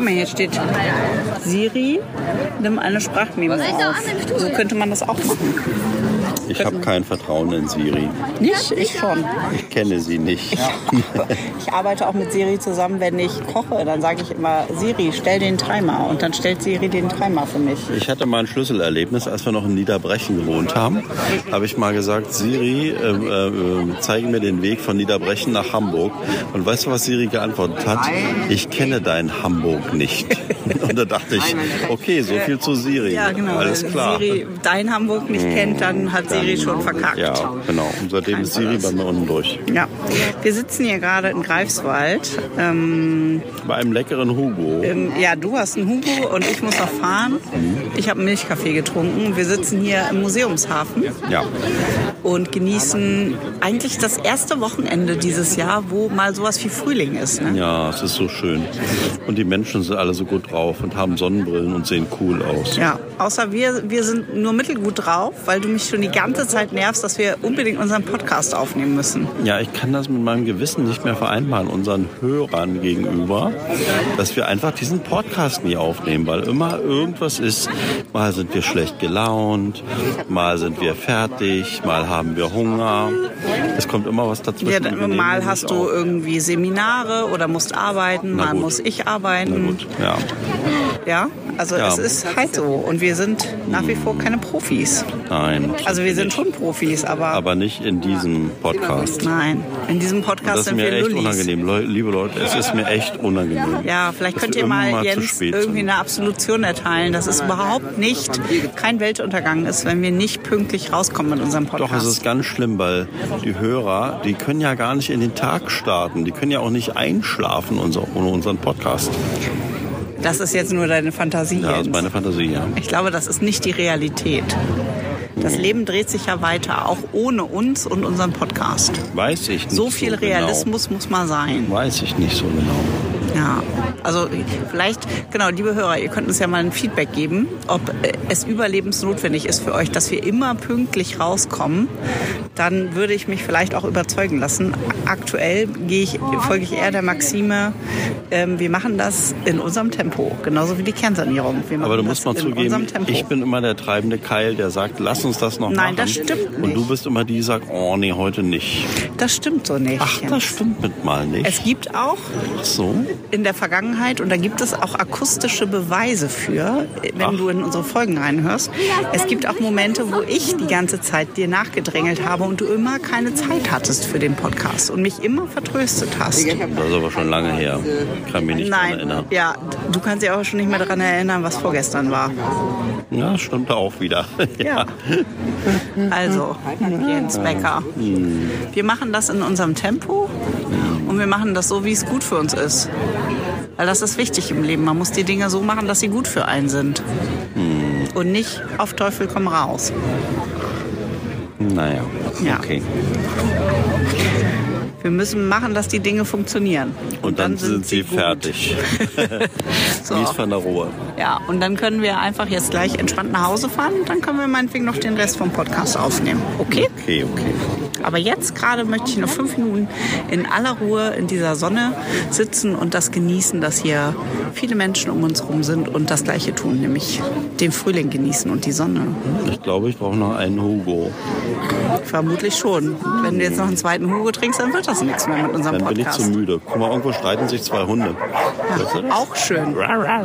Guck mal, hier steht Siri, nimm eine Sprachmemo auf. So könnte man das auch machen. Ich habe kein Vertrauen in Siri. Nicht? Ich schon. Ich kenne sie nicht. Ich arbeite auch mit Siri zusammen, wenn ich koche. Dann sage ich immer, Siri, stell den Timer. Und dann stellt Siri den Timer für mich. Ich hatte mal ein Schlüsselerlebnis, als wir noch in Niederbrechen gewohnt haben. Habe ich mal gesagt, Siri, zeige mir den Weg von Niederbrechen nach Hamburg. Und weißt du, was Siri geantwortet hat? Ich kenne dein Hamburg nicht. Und da dachte ich, okay, so viel zu Siri. Ja, genau. Alles klar. Wenn Siri dein Hamburg nicht kennt, dann hat Siri schon verkackt. Ja, genau. Und seitdem ist Siri bei mir unten durch. Ja. Wir sitzen hier gerade in Greifswald. Bei einem leckeren Hugo. Ja, du hast einen Hugo und ich muss noch fahren. Ich habe einen Milchkaffee getrunken. Wir sitzen hier im Museumshafen. Ja. Und genießen eigentlich das erste Wochenende dieses Jahr, wo mal sowas wie Frühling ist. Ne? Ja, es ist so schön. Und die Menschen sind alle so gut drauf und haben Sonnenbrillen und sehen cool aus. Ja, außer wir sind nur mittelgut drauf, weil du mich schon die ganze Zeit nervst, dass wir unbedingt unseren Podcast aufnehmen müssen. Ja, ich kann das mit meinem Gewissen nicht mehr vereinbaren, unseren Hörern gegenüber, dass wir einfach diesen Podcast nie aufnehmen, weil immer irgendwas ist. Mal sind wir schlecht gelaunt, mal sind wir fertig, mal haben wir Hunger. Es kommt immer was dazwischen. Ja, mal hast du irgendwie Seminare oder musst arbeiten, mal muss ich arbeiten. Na gut, ja. Ja, also es ist halt so. Und wir sind nach wie vor keine Profis. Nein. Also wir sind schon Profis, aber nicht in diesem Podcast. Nein, in diesem Podcast sind wir Das ist mir echt Lullis. unangenehm. Liebe Leute, es ist mir echt unangenehm. Ja, vielleicht könnt ihr mal Jens irgendwie eine Absolution erteilen, dass es überhaupt nicht kein Weltuntergang ist, wenn wir nicht pünktlich rauskommen mit unserem Podcast. Doch, es ist ganz schlimm, weil die Hörer, die können ja gar nicht in den Tag starten. Die können ja auch nicht einschlafen ohne unseren Podcast. Das ist jetzt nur deine Fantasie, Ja, das Jens. ist meine Fantasie, ja. Ich glaube, das ist nicht die Realität. Das Leben dreht sich ja weiter, auch ohne uns und unseren Podcast. Weiß ich nicht so viel Realismus muss mal sein. Weiß ich nicht so genau. Ja, also vielleicht, genau, liebe Hörer, ihr könnt uns ja mal ein Feedback geben, ob es überlebensnotwendig ist für euch, dass wir immer pünktlich rauskommen. Dann würde ich mich vielleicht auch überzeugen lassen. Aktuell folge ich eher der Maxime, wir machen das in unserem Tempo, genauso wie die Kernsanierung. Aber du musst mal zugeben, ich bin immer der treibende Keil, der sagt, lass uns das noch machen. Nein, das stimmt nicht. Und du bist immer die, die sagt, oh nee, heute nicht. Das stimmt so nicht. Ach, das stimmt mit mal nicht. Es gibt auch in der Vergangenheit, und da gibt es auch akustische Beweise für, wenn du in unsere Folgen reinhörst, es gibt auch Momente, wo ich die ganze Zeit dir nachgedrängelt habe und du immer keine Zeit hattest für den Podcast und mich immer vertröstet hast. Das ist aber schon lange her. Ich kann mich nicht daran erinnern. Ja, du kannst dich auch schon nicht mehr daran erinnern, was vorgestern war. Ja, stimmt auch wieder. Ja. Also, Jens Becker, wir machen das in unserem Tempo und wir machen das so, wie es gut für uns ist. Weil das ist wichtig im Leben. Man muss die Dinge so machen, dass sie gut für einen sind. Und nicht auf Teufel komm raus. Naja, Ja. okay. Wir müssen machen, dass die Dinge funktionieren. Und dann sind sie gut. fertig. So. Mies van der Rohe. Ja, und dann können wir einfach jetzt gleich entspannt nach Hause fahren. Dann können wir meinetwegen noch den Rest vom Podcast aufnehmen. Okay? Okay. Aber jetzt gerade möchte ich noch 5 Minuten in aller Ruhe in dieser Sonne sitzen und das genießen, dass hier viele Menschen um uns herum sind und das Gleiche tun, nämlich den Frühling genießen und die Sonne. Ich glaube, ich brauche noch einen Hugo. Vermutlich schon. Wenn du jetzt noch einen zweiten Hugo trinkst, dann wird das nichts mehr mit unserem Dann bin ich Podcast. zu müde. Guck mal, irgendwo streiten sich 2 Hunde. Hörst du das? Auch schön.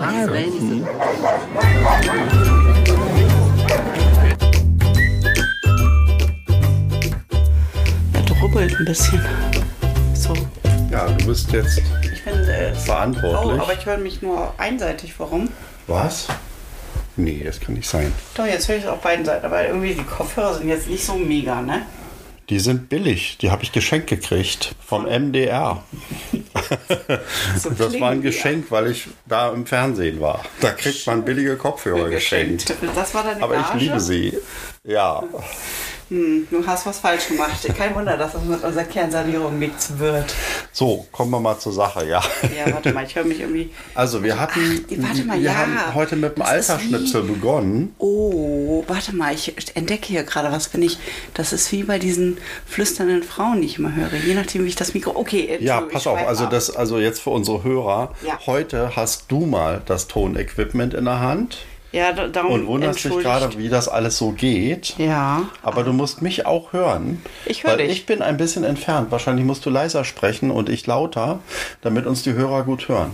Er drubbelt ein bisschen. So. Ja, du bist jetzt Ich bin verantwortlich. Oh, aber ich höre mich nur einseitig. Warum? Was? Nee, das kann nicht sein. Doch, jetzt höre ich es auf beiden Seiten. Aber irgendwie die Kopfhörer sind jetzt nicht so mega, ne? Die sind billig. Die habe ich geschenkt gekriegt vom MDR. So Das war klingen ein die Geschenk, weil ich da im Fernsehen war. Da kriegt man billige Kopfhörer geschenkt. Das war deine Aber Gage? ich liebe sie. Ja. Du hast was falsch gemacht. Kein Wunder, dass das mit unserer Kernsanierung nichts wird. So, kommen wir mal zur Sache, ja. Ja, warte mal, ich höre mich irgendwie... Also wir hatten, wir haben heute mit dem Altersschnipsel begonnen. Oh, warte mal, ich entdecke hier gerade was, finde ich. Das ist wie bei diesen flüsternden Frauen, die ich immer höre. Je nachdem, wie ich das Mikro... Okay, ja, pass auf, also jetzt für unsere Hörer. Ja. Heute hast du mal das Tonequipment in der Hand. Ja, darum und wunderst dich gerade, wie das alles so geht. Ja. Aber du musst mich auch hören. Ich höre dich. Ich bin ein bisschen entfernt. Wahrscheinlich musst du leiser sprechen und ich lauter, damit uns die Hörer gut hören.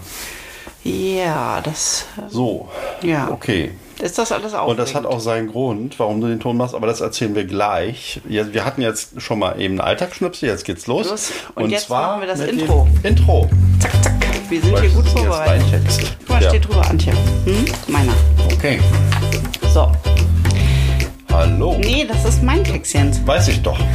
Ja, das... So. Ja. Okay. Ist das alles aufregend? Und das hat auch seinen Grund, warum du den Ton machst, aber das erzählen wir gleich. Wir hatten jetzt schon mal eben einen Alltagsschnipsel, jetzt geht's los. Und jetzt zwar machen wir das Intro. Intro. Zack, zack. Wir sind hier gut vorbereitet. Guck mal, steht drüber, Antje. Meiner. Okay. So. Hallo. Nee, das ist mein Textchen. Weiß ich doch.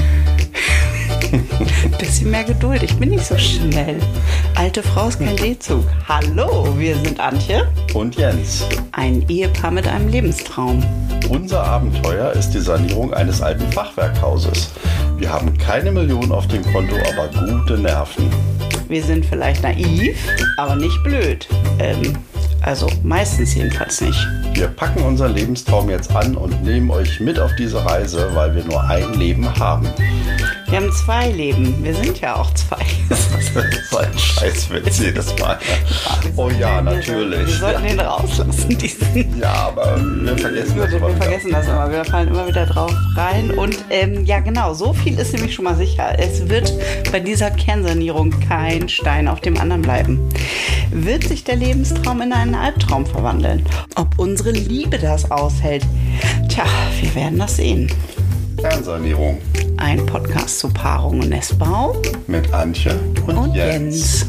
Bisschen mehr Geduld, ich bin nicht so schnell. Alte Frau ist kein D-Zug. Hallo, wir sind Antje. Und Jens. Ein Ehepaar mit einem Lebenstraum. Unser Abenteuer ist die Sanierung eines alten Fachwerkhauses. Wir haben keine Millionen auf dem Konto, aber gute Nerven. Wir sind vielleicht naiv, aber nicht blöd. Also meistens jedenfalls nicht. Wir packen unseren Lebenstraum jetzt an und nehmen euch mit auf diese Reise, weil wir nur ein Leben haben. Wir haben 2 Leben. Wir sind ja auch 2. Das ist ein Scheißwitz jedes Mal. Oh ja, natürlich. Wir sollten den rauslassen, diesen. Ja, aber wir vergessen das immer. Wir vergessen das immer. Wir fallen immer wieder drauf rein. Und ja, genau, so viel ist nämlich schon mal sicher. Es wird bei dieser Kernsanierung kein Stein auf dem anderen bleiben. Wird sich der Lebenstraum in einen Albtraum verwandeln? Ob unsere Liebe das aushält? Tja, wir werden das sehen. Kernsanierung. Ein Podcast zu Paarung und Nestbau. Mit Antje und Jens.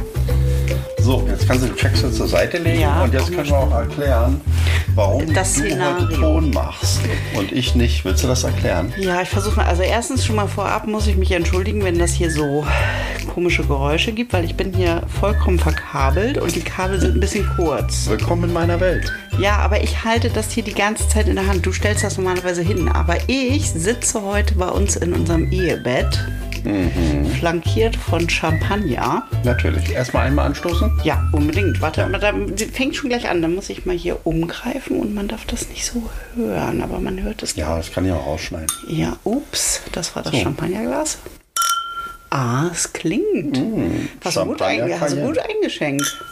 So, jetzt kannst du den Checksel zur Seite legen und jetzt können wir auch erklären, warum das du heute Ton machst und ich nicht. Willst du das erklären? Ja, ich versuche mal. Also erstens schon mal vorab muss ich mich entschuldigen, wenn das hier so komische Geräusche gibt, weil ich bin hier vollkommen verkabelt und die Kabel sind ein bisschen kurz. Willkommen in meiner Welt. Ja, aber ich halte das hier die ganze Zeit in der Hand. Du stellst das normalerweise hin, aber ich sitze heute bei uns in unserem Ehebett. Flankiert von Champagner. Natürlich. Erstmal einmal anstoßen? Ja, unbedingt. Warte, da fängt schon gleich an. Da muss ich mal hier umgreifen und man darf das nicht so hören, aber man hört es. Ja, das kann ich auch rausschneiden. Ja, ups, das war das Champagnerglas. Ah, es klingt. Hast du gut eingeschenkt.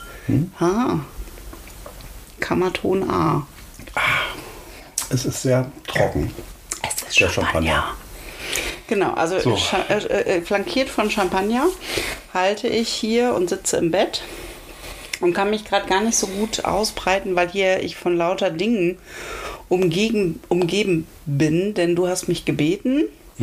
Kammerton A. Es ist sehr trocken. Es ist der Champagner. Genau, also flankiert von Champagner halte ich hier und sitze im Bett und kann mich gerade gar nicht so gut ausbreiten, weil hier ich von lauter Dingen umgeben bin, denn du hast mich gebeten,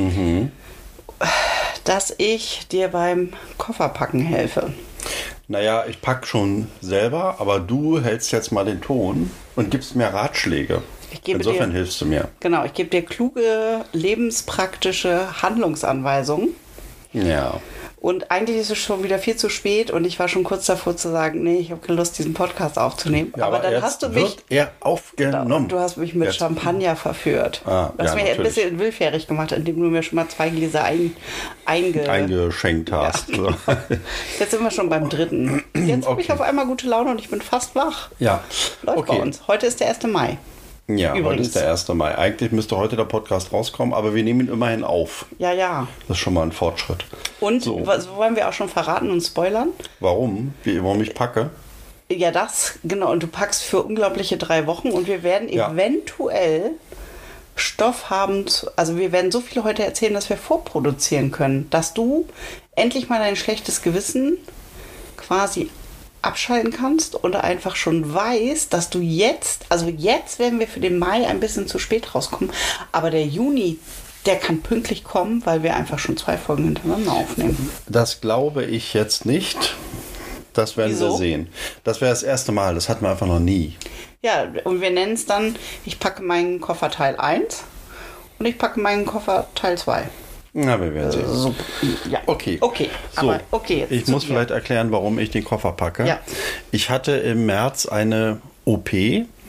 dass ich dir beim Kofferpacken helfe. Naja, ich pack schon selber, aber du hältst jetzt mal den Ton und gibst mir Ratschläge. Insofern hilfst du mir. Genau, ich gebe dir kluge, lebenspraktische Handlungsanweisungen. Ja. Und eigentlich ist es schon wieder viel zu spät und ich war schon kurz davor zu sagen, nee, ich habe keine Lust, diesen Podcast aufzunehmen. Ja, aber dann hast du mich... Wird aufgenommen. Du hast mich mit Champagner verführt. Du hast mich ein bisschen willfährig gemacht, indem du mir schon mal 2 Gläser eingeschenkt hast. Ja, genau. Jetzt sind wir schon beim 3. Jetzt habe ich auf einmal gute Laune und ich bin fast wach. Ja. Läuft bei uns. Heute ist der 1. Mai. Ja, übrigens. Heute ist der 1. Mai. Eigentlich müsste heute der Podcast rauskommen, aber wir nehmen ihn immerhin auf. Ja. Das ist schon mal ein Fortschritt. Und so wollen wir auch schon verraten und spoilern? Warum? Warum ich packe? Ja, das, genau. Und du packst für unglaubliche 3 Wochen und wir werden eventuell Stoff haben. Also wir werden so viel heute erzählen, dass wir vorproduzieren können. Dass du endlich mal dein schlechtes Gewissen quasi abschalten kannst oder einfach schon weißt, dass du jetzt werden wir für den Mai ein bisschen zu spät rauskommen, aber der Juni, der kann pünktlich kommen, weil wir einfach schon 2 Folgen hintereinander aufnehmen. Das glaube ich jetzt nicht. Das werden wir sehen. Das wäre das erste Mal, das hatten wir einfach noch nie. Ja, und wir nennen es dann, ich packe meinen Koffer Teil 1 und ich packe meinen Koffer Teil 2. Na, wir werden sehen. So, ja. Okay. So, ich muss vielleicht erklären, warum ich den Koffer packe. Ja. Ich hatte im März eine OP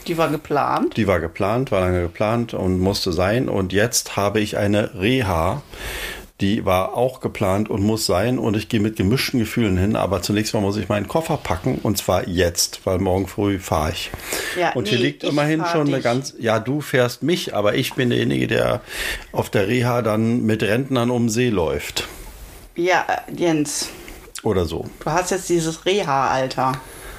Die war geplant. Die war geplant, war lange geplant und musste sein. Und jetzt habe ich eine Reha. Die war auch geplant und muss sein. Und ich gehe mit gemischten Gefühlen hin. Aber zunächst mal muss ich meinen Koffer packen. Und zwar jetzt, weil morgen früh fahre ich. Ja, und hier liegt immerhin schon eine ganz... Ja, du fährst mich, aber ich bin derjenige, der auf der Reha dann mit Rentnern um den See läuft. Ja, Jens. Oder so. Du hast jetzt dieses Reha-Alter.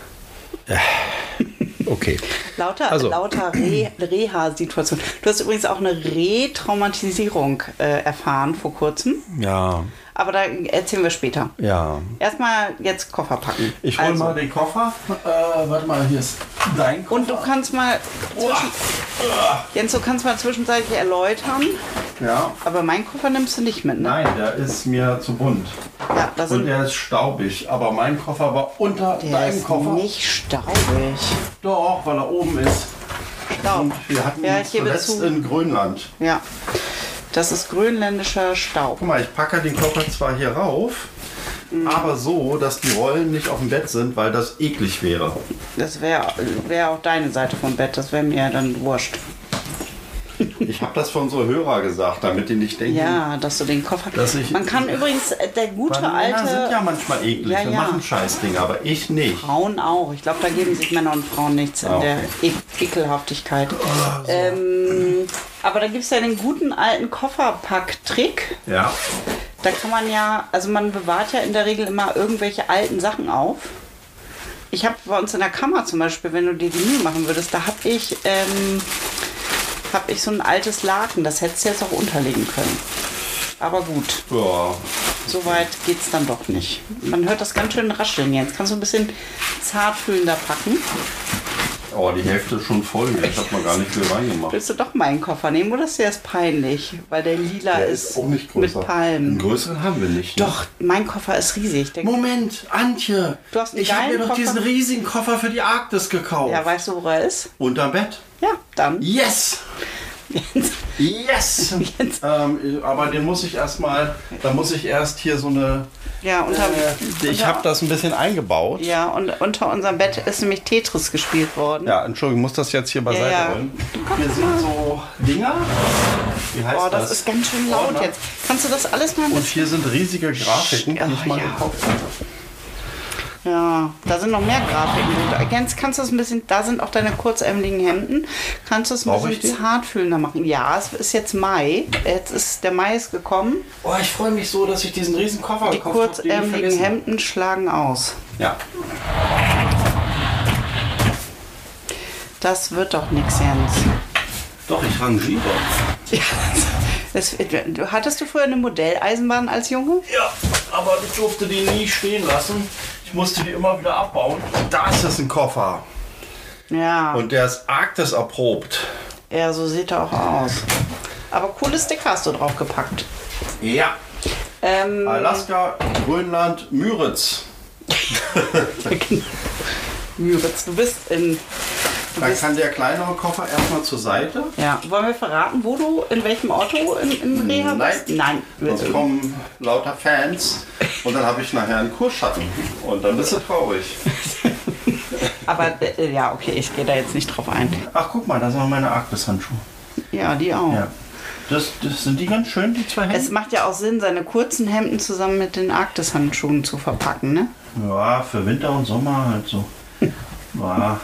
Okay. Lauter Reha-Situation. Du hast übrigens auch eine Retraumatisierung erfahren vor kurzem. Ja. Aber da erzählen wir später. Ja. Erstmal jetzt Koffer packen. Ich hole mal den Koffer. Warte mal, hier ist dein Koffer. Und du kannst mal Jens, du kannst mal zwischenzeitlich erläutern. Ja. Aber meinen Koffer nimmst du nicht mit, ne? Nein, der ist mir zu bunt. Ja, da sind Und der ist staubig. Aber mein Koffer war unter der deinem ist Koffer. nicht staubig. Doch, weil er oben ist. Staub. Und wir hatten ihn ich gebe zuletzt zu. in Grönland. Ja. Das ist grönländischer Staub. Guck mal, ich packe den Koffer zwar hier rauf, aber so, dass die Rollen nicht auf dem Bett sind, weil das eklig wäre. Das wär auch deine Seite vom Bett. Das wäre mir dann wurscht. Ich habe das für unsere Hörer gesagt, damit die nicht denken, Ja, dass du den Koffer... dass ich... Man kann übrigens, der gute Weil Männer alte... sind ja manchmal eklig, Ja, wir ja. machen Scheißdinge, aber ich nicht. Frauen auch. Ich glaube, da geben sich Männer und Frauen nichts in der Ekelhaftigkeit. Aber da gibt es ja den guten alten Kofferpack-Trick. Ja. Da kann man ja, also man bewahrt ja in der Regel immer irgendwelche alten Sachen auf. Ich habe bei uns in der Kammer zum Beispiel, wenn du dir die Mühe machen würdest, da habe ich so ein altes Laken. Das hättest du jetzt auch unterlegen können. Aber gut, Ja. so weit geht's dann doch nicht. Man hört das ganz schön rascheln jetzt. Kannst du ein bisschen zartfühlender packen? Oh, die Hälfte ist schon voll. Ich habe mal gar nicht viel reingemacht. Willst du doch meinen Koffer nehmen oder ist der jetzt peinlich? Weil der lila Der ist auch nicht mit größer. Palmen. Einen größeren haben wir nicht. Ne? Doch, mein Koffer ist riesig. Der Moment, Antje. Du hast einen ich habe mir geilen doch Koffer. diesen riesigen Koffer für die Arktis gekauft. Ja, weißt du, wo er ist? Unterm Bett. Ja, dann. Yes! Yes! Jetzt. Aber den muss ich erstmal, da muss ich erst hier so eine... Ja, ich habe das ein bisschen eingebaut. Ja, und unter unserem Bett ist nämlich Tetris gespielt worden. Ja, Entschuldigung, ich muss das jetzt hier beiseite Ja. räumen. Hier sind so Dinger. Wie heißt Oh, das? das ist ganz schön laut Ordner. jetzt. Kannst du das alles mal ein Und bisschen... hier sind riesige Grafiken, die ich mal Ja. gekauft habe. Ja, da sind noch mehr Grafiken. Jens, kannst du das ein bisschen... Da sind auch deine kurzärmeligen Hemden. Kannst du es ein Brauche bisschen ich die? zartfühlender machen? Ja, es ist jetzt Mai. Der Mai ist gekommen. Oh, ich freue mich so, dass ich diesen riesen Koffer Die gekauft habe. kurzärmeligen Hemden schlagen aus. Ja. Das wird doch nichts, Jens. Doch, ich rangiere. Ja, hattest du früher eine Modelleisenbahn als Junge? Ja, aber ich durfte die nie stehen lassen. Ich musste die immer wieder abbauen. Da ist das ein Koffer. Ja, Und der ist Arktis erprobt. ja, so sieht er auch aus. Aber coole Sticker hast du draufgepackt. Ja. Alaska, Grönland, Müritz. Müritz, du bist in... Dann kann der kleinere Koffer erstmal zur Seite. Ja, wollen wir verraten, wo du, in welchem Auto in Reha bist? Nein. Sonst kommen lauter Fans und dann habe ich nachher einen Kursschatten. Und dann bist du traurig. Aber ja, okay, ich gehe da jetzt nicht drauf ein. Ach, guck mal, da sind noch meine Arktis-Handschuhe. Ja, die auch. Ja. Das sind die ganz schön, die zwei Hemden? Es macht ja auch Sinn, seine kurzen Hemden zusammen mit den Arktis-Handschuhen zu verpacken, ne? Ja, für Winter und Sommer halt so. Ja.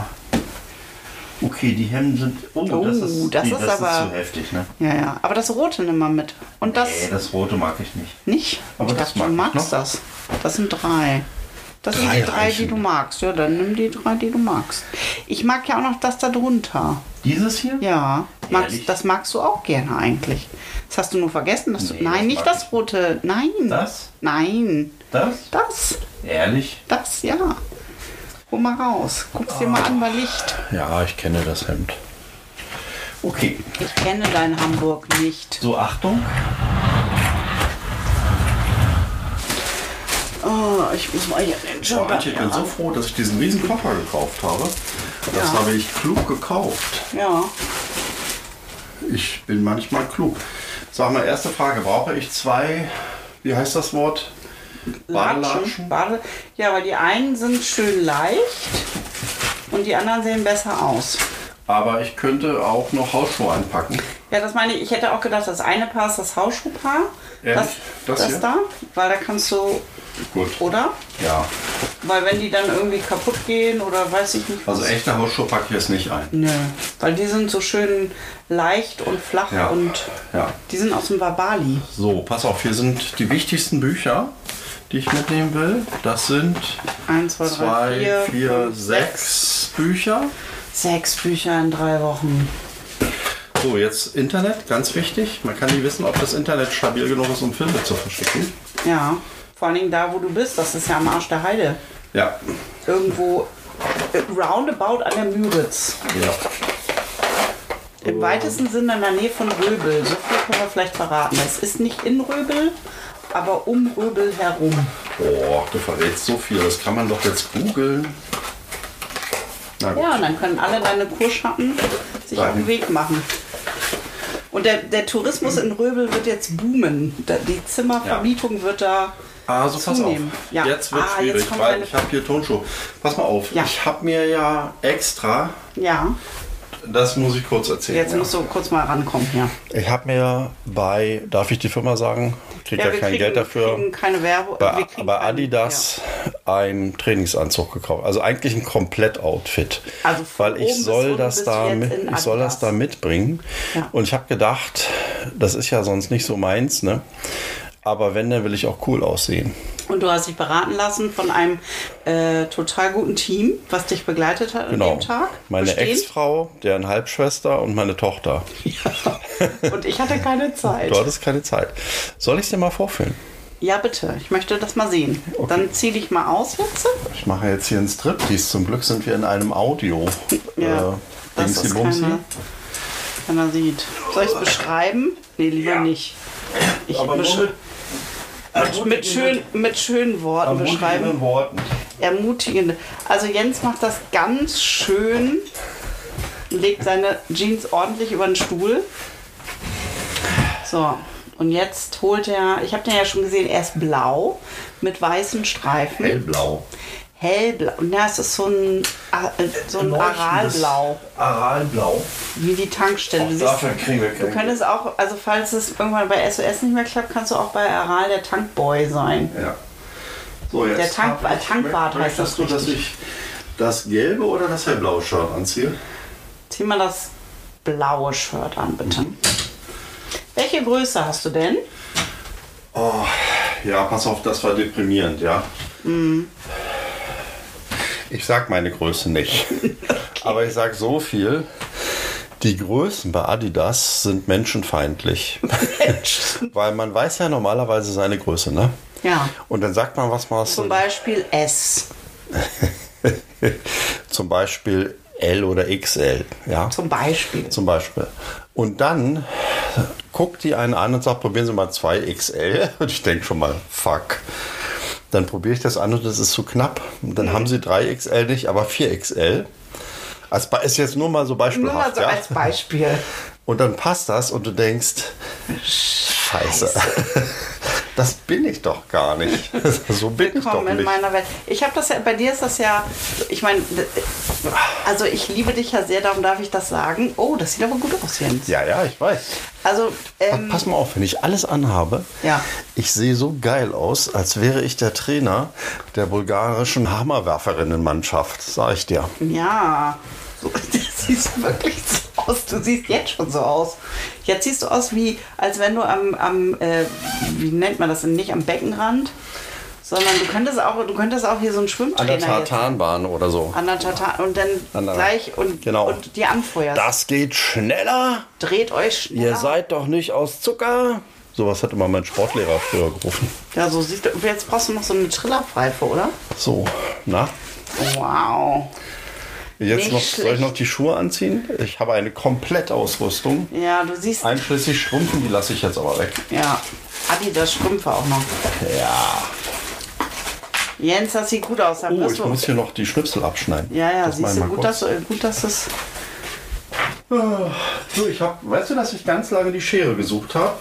Okay, die Hemden sind... Oh, das ist aber... zu heftig, ne? Ja, ja. Aber das Rote nimm mal mit. Und das... Nee, das Rote mag ich nicht. Nicht? Aber Ich das dachte, mag du ich magst noch. das. Das sind 3. Das sind Drei die 3, reichen. die du magst. Ja, dann nimm die 3, die du magst. Ich mag ja auch noch das da drunter. Dieses hier? Ja, Ehrlich? das magst du auch gerne eigentlich. Das hast du nur vergessen. Dass Nee, nein, das nicht mag das Rote. Nein. Das? Nein. Das? Das. Ehrlich? Das, ja. Hol mal raus. Guck's dir mal an bei Licht. Ja, ich kenne das Hemd. Okay. Ich kenne dein Hamburg nicht. So, Achtung. Oh, ich muss mal hier den Oh, Jumper. Antje, ich bin so froh, dass ich diesen riesen Koffer gekauft habe. Das Ja. habe ich klug gekauft. Ja. Ich bin manchmal klug. Sag mal, erste Frage. Brauche ich 2, wie heißt das Wort? Badelatschen? Ja, weil die einen sind schön leicht. und die anderen sehen besser aus. Aber ich könnte auch noch Hausschuhe einpacken. Ja, das meine ich. Ich hätte auch gedacht, das eine Paar ist das Hausschuhpaar. Ehrlich? Das hier? Da. Weil da kannst du... Gut. Oder? Ja. Weil wenn die dann irgendwie kaputt gehen oder weiß ich nicht was. Also echte Hausschuhe packe ich jetzt nicht ein. Nö. Weil die sind so schön leicht und flach und die sind aus dem Wabali. So, pass auf. Hier sind die wichtigsten Bücher, die ich mitnehmen will. Das sind 1, 2, 3, 4, 6 Bücher. 6 Bücher in 3 Wochen. So, jetzt Internet, ganz wichtig. Man kann nicht wissen, ob das Internet stabil genug ist, um Filme zu verschicken. Ja, vor allen Dingen da, wo du bist. Das ist ja am Arsch der Heide. Ja. Irgendwo roundabout an der Müritz. Ja. Im weitesten Sinne in der Nähe von Röbel. So viel können wir vielleicht verraten. Es ist nicht in Röbel, aber um Röbel herum. Boah, du verrätst so viel. Das kann man doch jetzt googeln. Ja, und dann können alle deine Kurschatten sich auf den Weg machen. Und der Tourismus in Röbel wird jetzt boomen. Die Zimmervermietung wird da also zunehmen. Pass auf. Ja. Jetzt wird es schwierig, weil ich habe hier Tonschuhe. Pass mal auf, ich habe mir ja extra... Ja. Das muss ich kurz erzählen. Jetzt musst du kurz mal rankommen hier. Ich habe mir darf ich die Firma sagen? Kriege ja kein Geld dafür. Wir kriegen keine Werbung. Bei Adidas einen Trainingsanzug gekauft. Also eigentlich ein Komplett-Outfit. Also weil ich soll das da mitbringen. Ja. Und ich habe gedacht, das ist ja sonst nicht so meins, ne? Aber wenn, dann will ich auch cool aussehen. Und du hast dich beraten lassen von einem total guten Team, was dich begleitet hat an dem Tag? Meine Ex-Frau, deren Halbschwester und meine Tochter. Ja. Und ich hatte keine Zeit. Du hattest keine Zeit. Soll ich es dir mal vorführen? Ja, bitte. Ich möchte das mal sehen. Okay. Dann zieh dich mal aus jetzt. Ich mache jetzt hier einen Striptease. Zum Glück sind wir in einem Audio. Ja, das ist keiner sieht. Soll ich es beschreiben? Nee, lieber nicht. Ich mit schönen Worten beschreiben. Ermutigende. Also Jens macht das ganz schön, legt seine Jeans ordentlich über den Stuhl. So, und jetzt holt er, ich habe den ja schon gesehen, er ist blau mit weißen Streifen. Hellblau. Hellblau. Ja, es ist so ein Aralblau. Aralblau. Wie die Tankstelle. Du könntest auch, also falls es irgendwann bei SOS nicht mehr klappt, kannst du auch bei Aral der Tankboy sein. Ja. So, jetzt der Tankwart heißt das. Möchtest du, dass ich das gelbe oder das hellblaue Shirt anziehe? Zieh mal das blaue Shirt an, bitte. Welche Größe hast du denn? Oh, ja, pass auf, das war deprimierend, ja. Ich sag meine Größe nicht. Okay. Aber ich sag so viel. Die Größen bei Adidas sind menschenfeindlich. Weil man weiß ja normalerweise seine Größe, ne? Ja. Und dann sagt man, was man... Zum Beispiel S. Zum Beispiel L oder XL. Ja? Zum Beispiel. Und dann guckt die einen an und sagt, probieren Sie mal 2XL. Und ich denke schon mal, fuck. Dann probiere ich das an und das ist zu knapp. Und dann haben sie 3XL nicht, aber 4XL. Also ist jetzt nur mal so beispielhaft. Nur mal so als Beispiel. Und dann passt das und du denkst, Scheiße. Das bin ich doch gar nicht. So bin ich doch nicht. In meiner Welt. Ich habe das ja, bei dir ist das ja, ich meine, also ich liebe dich ja sehr, darum darf ich das sagen. Oh, das sieht aber gut aus, Jens. Ja, ich weiß. Also, pass mal auf, wenn ich alles anhabe, ich sehe so geil aus, als wäre ich der Trainer der bulgarischen Hammerwerferinnenmannschaft, sag ich dir. Ja, so, du siehst wirklich so aus. Du siehst jetzt schon so aus. Jetzt siehst du aus wie, als wenn du wie nennt man das denn, nicht am Beckenrand, sondern du könntest auch hier so einen Schwimmtrainer an der Tartanbahn oder so. An der Tartan und dann gleich und die anfeuerst. Das geht schneller. Dreht euch schneller. Ihr seid doch nicht aus Zucker. Sowas hat immer mein Sportlehrer früher gerufen. Ja, so siehst du. Jetzt brauchst du noch so eine Trillerpfeife, oder? So, na? Wow. Jetzt soll ich noch die Schuhe anziehen? Ich habe eine Komplettausrüstung. Ja, du siehst. Einschließlich Strümpfen, die lasse ich jetzt aber weg. Ja, Adidas Strümpfe auch noch. Ja. Jens, das sieht gut aus. Ich muss hier noch die Schnipsel abschneiden. Ja, siehst du, gut, dass es... So, weißt du, dass ich ganz lange die Schere gesucht habe?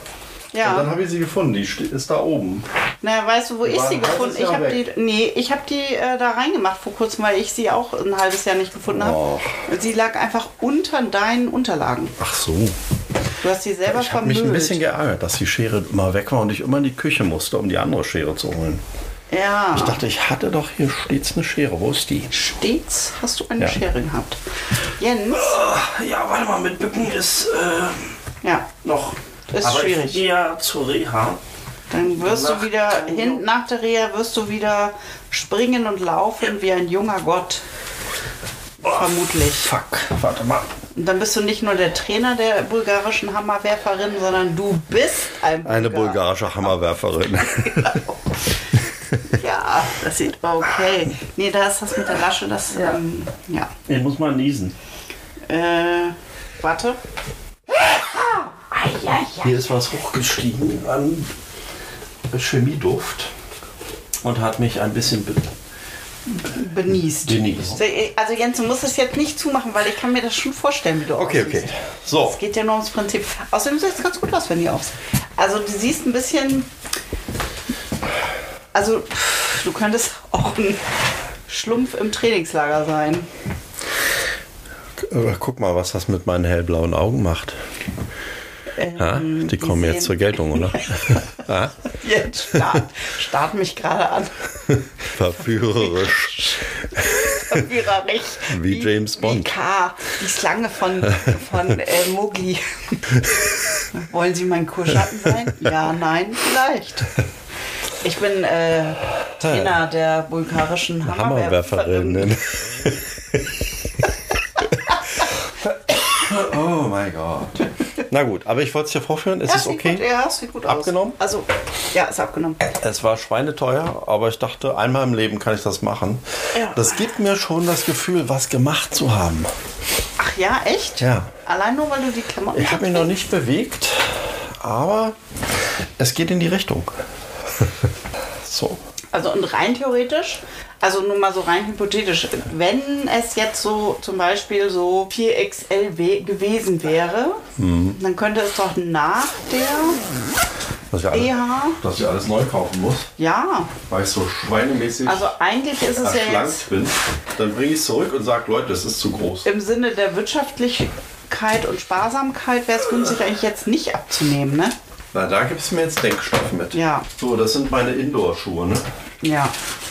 Ja. Und dann habe ich sie gefunden. Die ist da oben. Na, weißt du, wo ich war sie ein halbes gefunden Jahr habe? weg. Ich habe die da reingemacht vor kurzem, weil ich sie auch ein halbes Jahr nicht gefunden habe. Oh. Und sie lag einfach unter deinen Unterlagen. Ach so. Du hast sie selber Ich habe vermüllt. mich ein bisschen geärgert, dass die Schere immer weg war und ich immer in die Küche musste, um die andere Schere zu holen. Ja. Ich dachte, ich hatte doch hier stets eine Schere. Wo ist die? Stets hast du eine Ja. Schere gehabt. Jens? Ja, warte mal, mit Bücken ist Ja, noch. ist Aber schwierig. ich gehe ja zur Reha. Dann wirst du wieder, hinten nach der Reha wirst du wieder springen und laufen wie ein junger Gott. Vermutlich. Fuck, warte mal. Und dann bist du nicht nur der Trainer der bulgarischen Hammerwerferin, sondern du bist ein Bulgar. Eine bulgarische Hammerwerferin. Ja, das sieht okay. Nee, da ist das mit der Lasche, das, ja. Ich muss mal niesen. Warte. Hier ist was hochgestiegen an Chemieduft und hat mich ein bisschen Benießt. genießt. Also Jens, du musst es jetzt nicht zumachen, weil ich kann mir das schon vorstellen, wie du Okay, aussiehst. okay. So. Es geht ja nur ums Prinzip. Außerdem sieht es ganz gut aus, wenn die aus. Also du siehst ein bisschen... Also du könntest auch ein Schlumpf im Trainingslager sein. Guck mal, was das mit meinen hellblauen Augen macht. Ja, die kommen jetzt zur Geltung, oder? Ja? Jetzt start mich gerade an. Verführerisch. Verführerisch. Wie James Bond. Wie K, die Schlange von Mowgli. Wollen Sie mein Kurschatten sein? Ja, nein, vielleicht. Ich bin Trainer der bulgarischen Hammerwerferin. Hammerwerferin. Oh mein Gott. Na gut, aber ich wollte es dir vorführen. Ist es okay? Ja, es sieht gut aus. Abgenommen? Also, ja, ist abgenommen. Es war schweineteuer, aber ich dachte, einmal im Leben kann ich das machen. Ja. Das gibt mir schon das Gefühl, was gemacht zu haben. Ach ja, echt? Ja. Allein nur, weil du die Klamotten... Ich habe mich noch nicht bewegt, aber es geht in die Richtung. So. Also und rein theoretisch, also nur mal so rein hypothetisch, wenn es jetzt so zum Beispiel so 4XL gewesen wäre, dann könnte es doch nach der Dass ich alles neu kaufen muss, ja, weil ich so schweinemäßig also eigentlich ist es ja jetzt bin. Dann bringe ich es zurück und sage, Leute, das ist zu groß. im Sinne der Wirtschaftlichkeit und Sparsamkeit wäre es günstig eigentlich jetzt nicht abzunehmen, ne? Na, da gibt es mir jetzt Denkstoff mit. Ja. So, das sind meine Indoor-Schuhe, ne? Ja.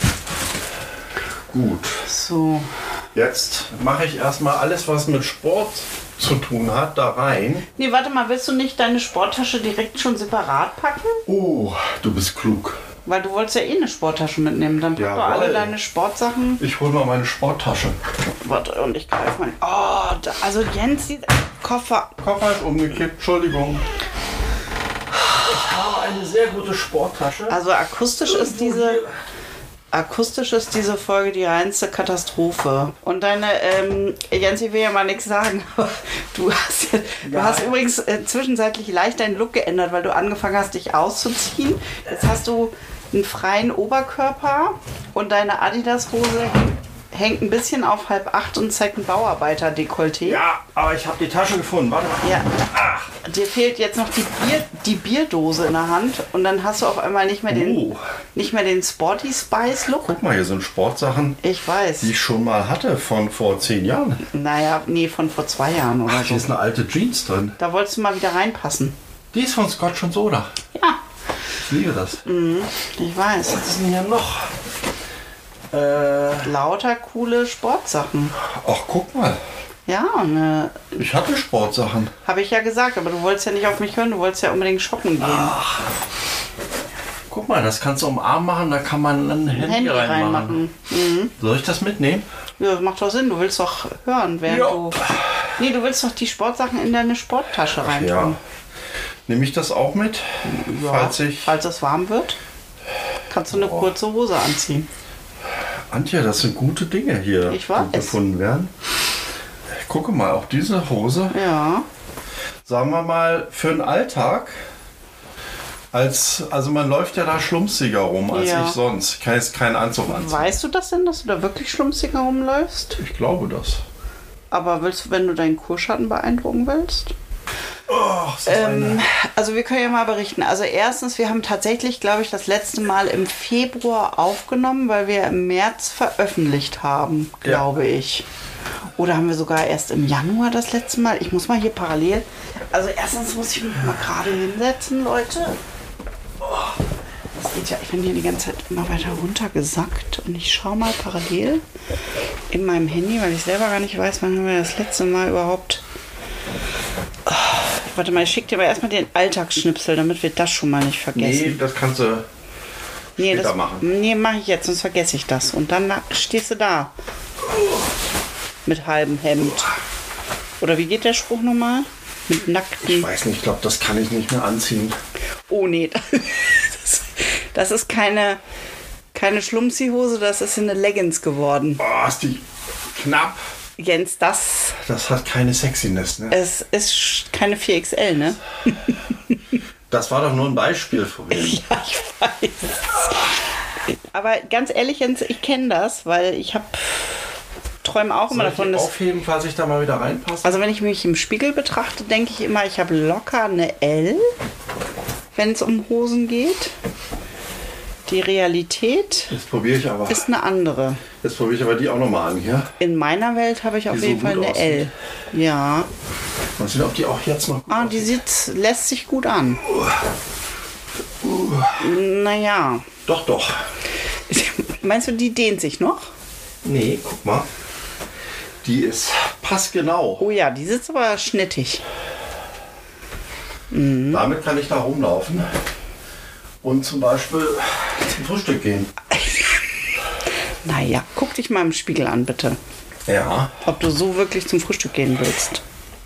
Gut. So. Jetzt mache ich erstmal alles, was mit Sport zu tun hat, da rein. Nee, warte mal, willst du nicht deine Sporttasche direkt schon separat packen? Oh, du bist klug. Weil du wolltest ja eh eine Sporttasche mitnehmen. Dann pack doch alle Jawohl. deine Sportsachen. Ich hole mal meine Sporttasche. Warte, und ich greife mal. Oh, also Jens sieht Koffer. Koffer ist umgekippt, Entschuldigung. Ich habe eine sehr gute Sporttasche. Also akustisch ist diese Folge die reinste Katastrophe. Und deine, Jens, ich will ja mal nichts sagen, aber du hast übrigens zwischenzeitlich leicht deinen Look geändert, weil du angefangen hast, dich auszuziehen. Jetzt hast du einen freien Oberkörper und deine Adidas-Hose hängt ein bisschen auf 7:30 und zeigt ein Bauarbeiter-Dekolleté. Ja, aber ich habe die Tasche gefunden. Warte mal. Ja. Dir fehlt jetzt noch die Bierdose in der Hand und dann hast du auf einmal nicht mehr den Sporty Spice Look. Guck mal, hier sind Sportsachen, Ich weiß. die ich schon mal hatte von vor 10 Jahren. Naja, nee, von vor 2 Jahren oder Hier ist so. eine alte Jeans drin. Da wolltest du mal wieder reinpassen. Die ist von Scotch und Soda. Ja, Ich liebe das. ich weiß. Was ist denn hier noch? Lauter coole Sportsachen. Ach, guck mal. Ja, Ich hatte Sportsachen. habe ich ja gesagt, aber du wolltest ja nicht auf mich hören, du wolltest ja unbedingt shoppen gehen. Guck mal, das kannst du am Arm machen, da kann man ein Handy reinmachen. Soll ich das mitnehmen? Ja, das macht doch Sinn, du willst doch hören, während Ja. du... Nee, du willst doch die Sportsachen in deine Sporttasche reintun. Ja. Nehme ich das auch mit? Ja, Falls falls es warm wird, kannst du eine kurze Hose anziehen. Antje, das sind gute Dinge hier, Ich weiß. die gefunden werden. Gucke mal, auch diese Hose, Ja. sagen wir mal, für den Alltag, also man läuft ja da schlumpsiger rum als Ja. ich sonst. Ich kann jetzt keinen Anzug anziehen. Weißt du das denn, dass du da wirklich schlumpsiger rumläufst? Ich glaube das. Aber willst du, wenn du deinen Kurschatten beeindrucken willst? Also wir können ja mal berichten. Also erstens, wir haben tatsächlich, glaube ich, das letzte Mal im Februar aufgenommen, weil wir im März veröffentlicht haben, glaube ich. Oder haben wir sogar erst im Januar das letzte Mal? Ich muss mal hier parallel. Also erstens muss ich mich mal gerade hinsetzen, Leute. Das geht ja, ich bin hier die ganze Zeit immer weiter runtergesackt. Und ich schaue mal parallel in meinem Handy, weil ich selber gar nicht weiß, wann haben wir das letzte Mal überhaupt... Warte mal, ich schicke dir aber erstmal den Alltagsschnipsel, damit wir das schon mal nicht vergessen. Nee, das kannst du später machen. Nee, mache ich jetzt, sonst vergesse ich das. Und dann stehst du da. Mit halbem Hemd. Oder wie geht der Spruch nochmal? Mit nackten... Ich weiß nicht, ich glaube, das kann ich nicht mehr anziehen. Oh nee, das ist keine Schlumpsi-Hose, das ist eine Leggings geworden. Oh, ist die knapp. Jens, das hat keine Sexiness, ne? Es ist keine 4XL, ne? Das war doch nur ein Beispiel vorhin. Ja, ich weiß. Aber ganz ehrlich, Jens, ich kenne das, weil ich träume auch immer davon, dass... aufheben, falls ich da mal wieder reinpasse? Also wenn ich mich im Spiegel betrachte, denke ich immer, ich habe locker eine L, wenn es um Hosen geht. Die Realität Jetzt probiere ich aber. Ist eine andere. Jetzt probiere ich aber die auch nochmal an hier. In meiner Welt habe ich auf jeden Fall eine L. Ja. Mal sehen, ob die auch jetzt noch gut die lässt sich gut an. Naja. Doch. Meinst du, die dehnt sich noch? Nee, guck mal. Die ist passgenau. Oh ja, die sitzt aber schnittig. Damit kann ich da rumlaufen und zum Beispiel zum Frühstück gehen. Naja, guck dich mal im Spiegel an, bitte. Ja. Ob du so wirklich zum Frühstück gehen willst.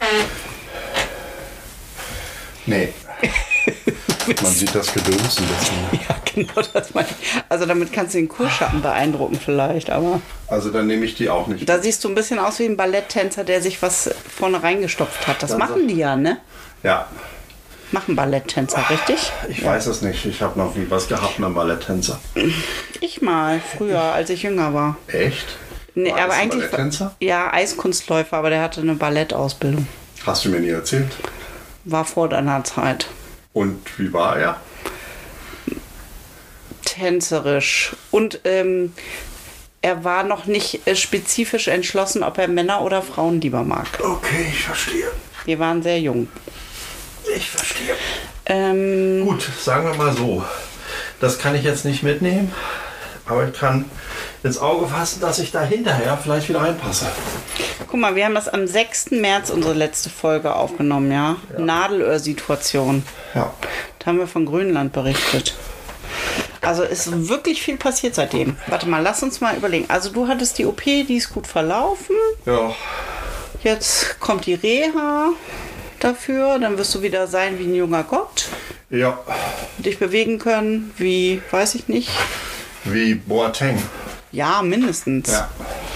Nee. Man sieht das Gedöns ein bisschen. Ja, genau das meine ich. Also damit kannst du den Kurschatten beeindrucken vielleicht, aber... Also dann nehme ich die auch nicht. Da siehst du ein bisschen aus wie ein Balletttänzer, der sich was vorne reingestopft hat. Das dann machen die ja, ne? Ja. Machen Balletttänzer, richtig? Ich weiß es nicht. Ich habe noch nie was gehabt mit einem Balletttänzer. Ich mal, früher, als ich jünger war. Echt? Nee, aber eigentlich... Balletttänzer? Ja, Eiskunstläufer, aber der hatte eine Ballettausbildung. Hast du mir nie erzählt? War vor deiner Zeit. Und wie war er? Tänzerisch. Und er war noch nicht spezifisch entschlossen, ob er Männer oder Frauen lieber mag. Okay, ich verstehe. Wir waren sehr jung. Ich verstehe. Gut, sagen wir mal so. Das kann ich jetzt nicht mitnehmen, aber ich kann ins Auge fassen, dass ich da hinterher vielleicht wieder reinpasse. Guck mal, wir haben das am 6. März unsere letzte Folge aufgenommen, ja? Nadelöhr-Situation. Ja. Da haben wir von Grönland berichtet. Also ist wirklich viel passiert seitdem. Warte mal, lass uns mal überlegen. Also du hattest die OP, die ist gut verlaufen. Ja. Jetzt kommt die Reha dafür. Dann wirst du wieder sein wie ein junger Gott. Ja. Dich bewegen können wie, weiß ich nicht. Wie Boateng. Ja, mindestens. Ja.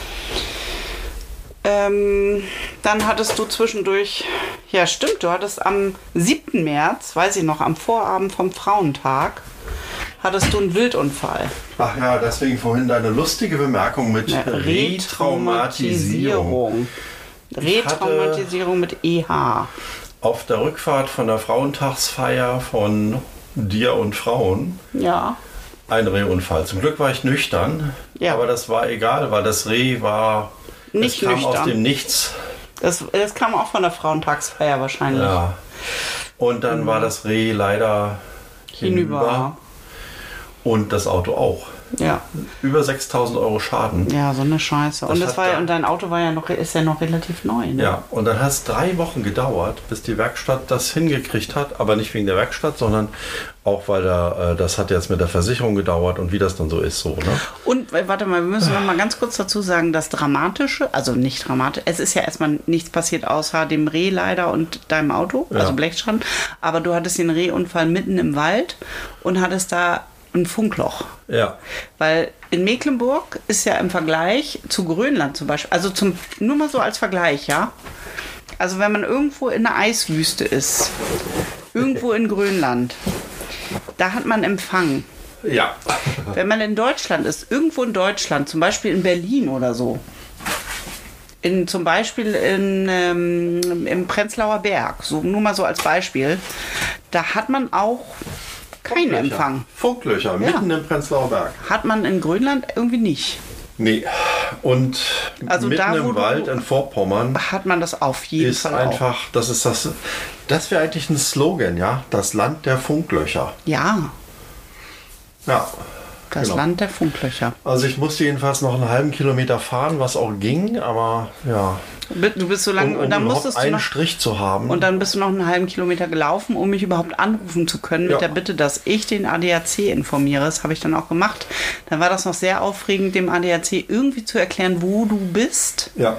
Dann hattest du zwischendurch, ja stimmt, du hattest am 7. März, weiß ich noch, am Vorabend vom Frauentag, hattest du einen Wildunfall. Ach ja, deswegen vorhin deine lustige Bemerkung mit Retraumatisierung. Retraumatisierung mit EH. Auf der Rückfahrt von der Frauentagsfeier von dir und Frauen. Ja. Ein Rehunfall. Zum Glück war ich nüchtern, ja. Aber das war egal, weil das Reh war... Nicht kam nüchtern. Aus dem Nichts. Das kam auch von der Frauentagsfeier wahrscheinlich. Ja. Und dann war das Reh leider hinüber. Und das Auto auch. Ja. Über 6.000 € Schaden. Ja, so eine Scheiße. Und dein Auto war ist ja noch relativ neu. Ne? Ja, und dann hat es 3 Wochen gedauert, bis die Werkstatt das hingekriegt hat. Aber nicht wegen der Werkstatt, sondern auch, weil das hat jetzt mit der Versicherung gedauert und wie das dann so ist. So, ne? Und warte mal, wir müssen noch mal ganz kurz dazu sagen, das Dramatische, also nicht dramatisch, es ist ja erstmal nichts passiert außer dem Reh leider und deinem Auto, also Blechschaden. Aber du hattest den Rehunfall mitten im Wald und hattest da ein Funkloch. Ja. Weil in Mecklenburg ist ja im Vergleich zu Grönland zum Beispiel, also nur mal so als Vergleich, ja. Also wenn man irgendwo in einer Eiswüste ist, irgendwo in Grönland, da hat man Empfang. Ja. Wenn man in Deutschland ist, irgendwo in Deutschland, zum Beispiel in Berlin oder so, Zum Beispiel im Prenzlauer Berg, so, nur mal so als Beispiel, da hat man auch keinen Empfang. Funklöcher, mitten im Prenzlauer Berg. Hat man in Grönland irgendwie nicht. Nee, und also mitten da, im Wald in Vorpommern hat man das auf jeden Fall einfach, auch. Das wäre eigentlich ein Slogan, ja, das Land der Funklöcher. Ja. Ja. Das genau. Land der Funklöcher. Also ich musste jedenfalls noch einen halben Kilometer fahren, was auch ging, aber ja. Du bist so lange, und dann musstest du einen noch Strich zu haben. Und dann bist du noch einen halben Kilometer gelaufen, um mich überhaupt anrufen zu können mit der Bitte, dass ich den ADAC informiere. Das habe ich dann auch gemacht. Dann war das noch sehr aufregend, dem ADAC irgendwie zu erklären, wo du bist. Ja.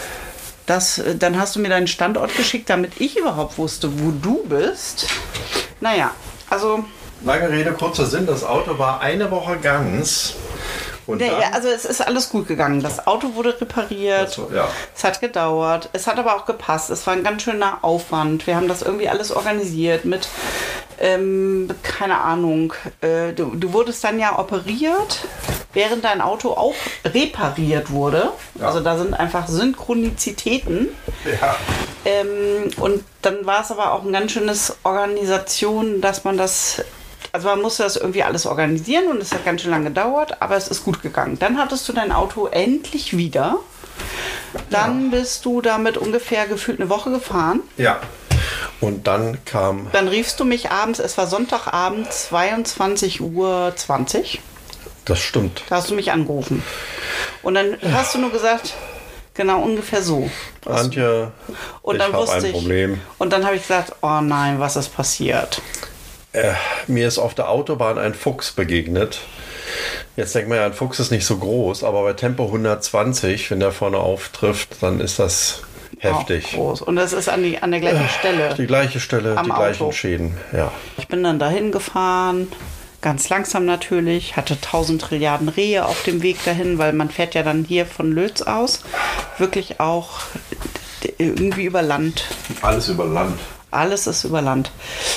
Dann hast du mir deinen Standort geschickt, damit ich überhaupt wusste, wo du bist. Naja, also... Lange Rede, kurzer Sinn. Das Auto war eine Woche ganz. Und also es ist alles gut gegangen. Das Auto wurde repariert. Es hat gedauert. Es hat aber auch gepasst. Es war ein ganz schöner Aufwand. Wir haben das irgendwie alles organisiert mit, keine Ahnung. Du wurdest dann ja operiert, während dein Auto auch repariert wurde. Ja. Also da sind einfach Synchronizitäten. Ja. Und dann war es aber auch ein ganz schönes Organisation, dass man das... Also man musste das irgendwie alles organisieren und es hat ganz schön lange gedauert, aber es ist gut gegangen. Dann hattest du dein Auto endlich wieder. Dann bist du damit ungefähr gefühlt eine Woche gefahren. Ja. Und dann kam... Dann riefst du mich abends, es war Sonntagabend, 22:20 Uhr. Das stimmt. Da hast du mich angerufen. Und dann hast du nur gesagt, genau ungefähr so. Antje, und dann ich habe ein Problem. Und dann habe ich gesagt, oh nein, was ist passiert? Mir ist auf der Autobahn ein Fuchs begegnet. Jetzt denkt man ja, ein Fuchs ist nicht so groß, aber bei Tempo 120, wenn der vorne auftrifft, dann ist das heftig. Auch groß. Und das ist an der gleichen Stelle. Die gleiche Stelle, die gleichen Auto. Schäden, ja. Ich bin dann dahin gefahren, ganz langsam natürlich, hatte 1000 Trilliarden Rehe auf dem Weg dahin, weil man fährt ja dann hier von Lötz aus wirklich auch irgendwie über Land. Alles über Land. Alles ist über Land.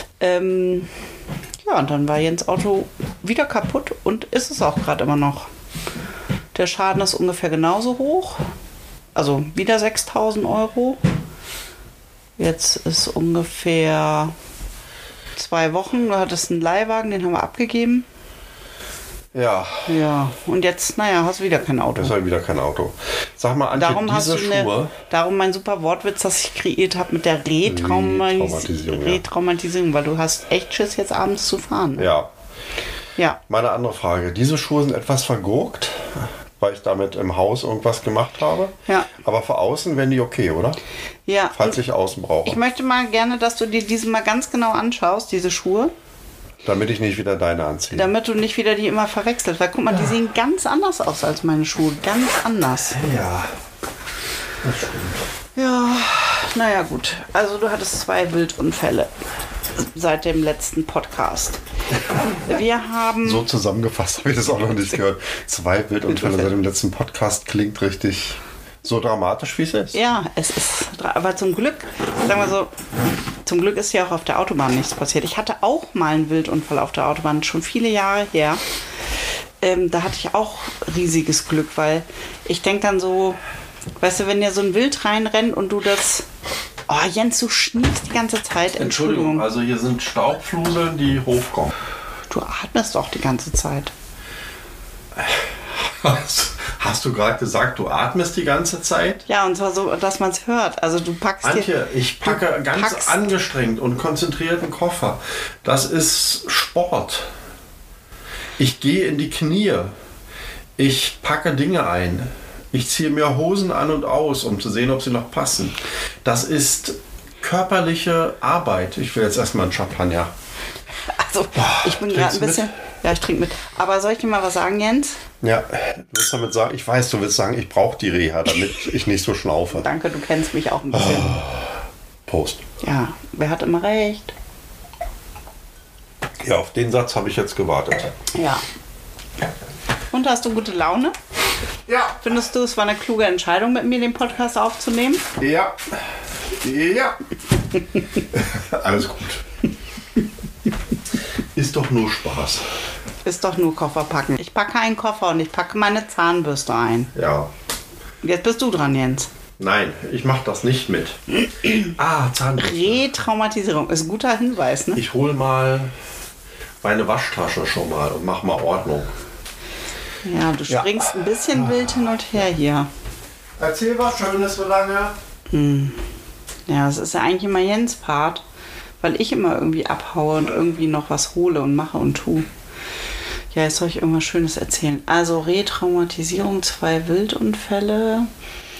Ja, und dann war Jens' Auto wieder kaputt und ist es auch gerade immer noch. Der Schaden ist ungefähr genauso hoch. Also wieder 6.000 Euro. Jetzt ist ungefähr 2 Wochen. Du hattest einen Leihwagen, den haben wir abgegeben. Ja. Ja, und jetzt, hast du wieder kein Auto. Jetzt habe ich wieder kein Auto. Sag mal, Antje, diese Schuhe... Darum mein super Wortwitz, das ich kreiert habe mit der Retraumatisierung, weil du hast echt Schiss, jetzt abends zu fahren. Ja. Ja. Meine andere Frage. Diese Schuhe sind etwas vergurkt, weil ich damit im Haus irgendwas gemacht habe. Ja. Aber für außen wären die okay, oder? Ja. Falls ich außen brauche. Ich möchte mal gerne, dass du dir diese mal ganz genau anschaust, diese Schuhe. Damit ich nicht wieder deine anziehe. Damit du nicht wieder die immer verwechselst. Weil guck mal, die sehen ganz anders aus als meine Schuhe. Ganz anders. Ja, das stimmt. Ja, naja gut. Also du hattest 2 Wildunfälle seit dem letzten Podcast. Wir haben... So zusammengefasst habe ich das auch noch nicht gehört. 2 Wildunfälle seit dem letzten Podcast klingt richtig... So dramatisch, wie es ist? Ja, es ist. Aber zum Glück, sagen wir so, zum Glück ist ja auch auf der Autobahn nichts passiert. Ich hatte auch mal einen Wildunfall auf der Autobahn, schon viele Jahre her. Da hatte ich auch riesiges Glück, weil ich denke dann so, weißt du, wenn dir so ein Wild reinrennt und du das... Oh, Jens, du schniefst die ganze Zeit. Entschuldigung. Also hier sind Staubfluseln, die hochkommen. Du atmest doch die ganze Zeit. Hast du gerade gesagt, du atmest die ganze Zeit? Ja, und zwar so, dass man es hört. Also du packst Antje, ich packe ganz angestrengt und konzentrierten Koffer. Das ist Sport. Ich gehe in die Knie. Ich packe Dinge ein. Ich ziehe mir Hosen an und aus, um zu sehen, ob sie noch passen. Das ist körperliche Arbeit. Ich will jetzt erstmal einen Champagner. Also, ich bin gerade ein bisschen... Ja, ich trinke mit. Aber soll ich dir mal was sagen, Jens? Ja, du willst damit sagen, ich weiß, du willst sagen, ich brauche die Reha, damit ich nicht so schnaufe. Danke, du kennst mich auch ein bisschen. Prost. Ja, wer hat immer recht? Ja, auf den Satz habe ich jetzt gewartet. Ja. Und hast du gute Laune? Ja. Findest du, es war eine kluge Entscheidung, mit mir den Podcast aufzunehmen? Ja. Ja. Alles gut. Ist doch nur Spaß. Ist doch nur Koffer packen. Ich packe einen Koffer und ich packe meine Zahnbürste ein. Ja. Jetzt bist du dran, Jens. Nein, ich mache das nicht mit. Zahnbürste. Retraumatisierung ist ein guter Hinweis, ne? Ich hole mal meine Waschtasche schon mal und mach mal Ordnung. Ja, du springst ein bisschen wild hin und her hier. Erzähl was Schönes so lange. Ja, das ist ja eigentlich immer Jens Part, weil ich immer irgendwie abhaue und irgendwie noch was hole und mache und tue. Ja, jetzt soll ich irgendwas Schönes erzählen. Also Retraumatisierung, 2 Wildunfälle.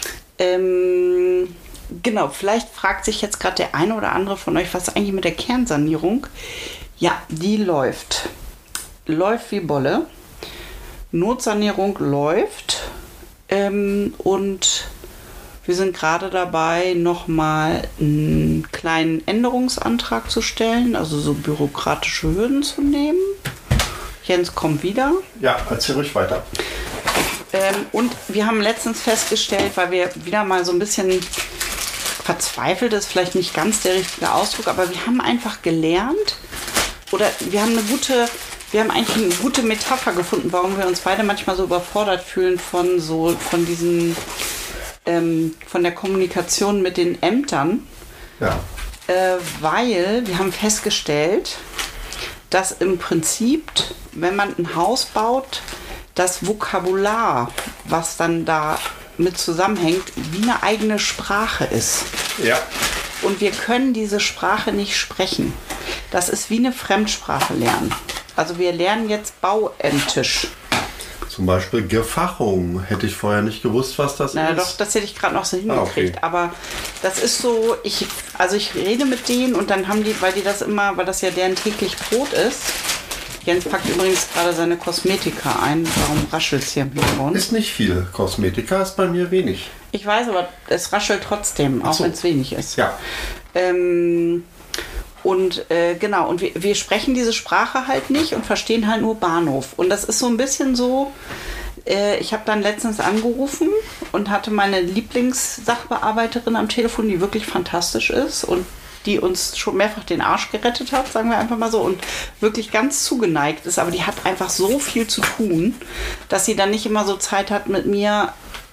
Genau, vielleicht fragt sich jetzt gerade der eine oder andere von euch, was eigentlich mit der Kernsanierung? Ja, die läuft. Läuft wie Bolle. Notsanierung läuft. Und wir sind gerade dabei, nochmal einen kleinen Änderungsantrag zu stellen, also so bürokratische Hürden zu nehmen. Jens kommt wieder. Ja, erzähl ruhig weiter. Und wir haben letztens festgestellt, weil wir wieder mal so ein bisschen verzweifelt, ist vielleicht nicht ganz der richtige Ausdruck, aber wir haben einfach gelernt, oder wir haben eigentlich eine gute Metapher gefunden, warum wir uns beide manchmal so überfordert fühlen von der Kommunikation mit den Ämtern. Ja. Weil wir haben festgestellt, dass im Prinzip, wenn man ein Haus baut, das Vokabular, was dann da mit zusammenhängt, wie eine eigene Sprache ist. Ja. Und wir können diese Sprache nicht sprechen. Das ist wie eine Fremdsprache lernen. Also wir lernen jetzt Bauämtisch. Zum Beispiel Gefachung. Hätte ich vorher nicht gewusst, was das ist. Na doch, das hätte ich gerade noch so hingekriegt. Okay. Aber das ist so, ich rede mit denen und dann haben die, weil das ja deren täglich Brot ist. Jens packt übrigens gerade seine Kosmetika ein. Warum raschelt es hier im Hintergrund? Ist nicht viel. Kosmetika ist bei mir wenig. Ich weiß, aber es raschelt trotzdem, auch wenn es wenig ist. Ja. Und wir sprechen diese Sprache halt nicht und verstehen halt nur Bahnhof. Und das ist so ein bisschen so, ich habe dann letztens angerufen und hatte meine Lieblingssachbearbeiterin am Telefon, die wirklich fantastisch ist und die uns schon mehrfach den Arsch gerettet hat, sagen wir einfach mal so, und wirklich ganz zugeneigt ist. Aber die hat einfach so viel zu tun, dass sie dann nicht immer so Zeit hat, mit mir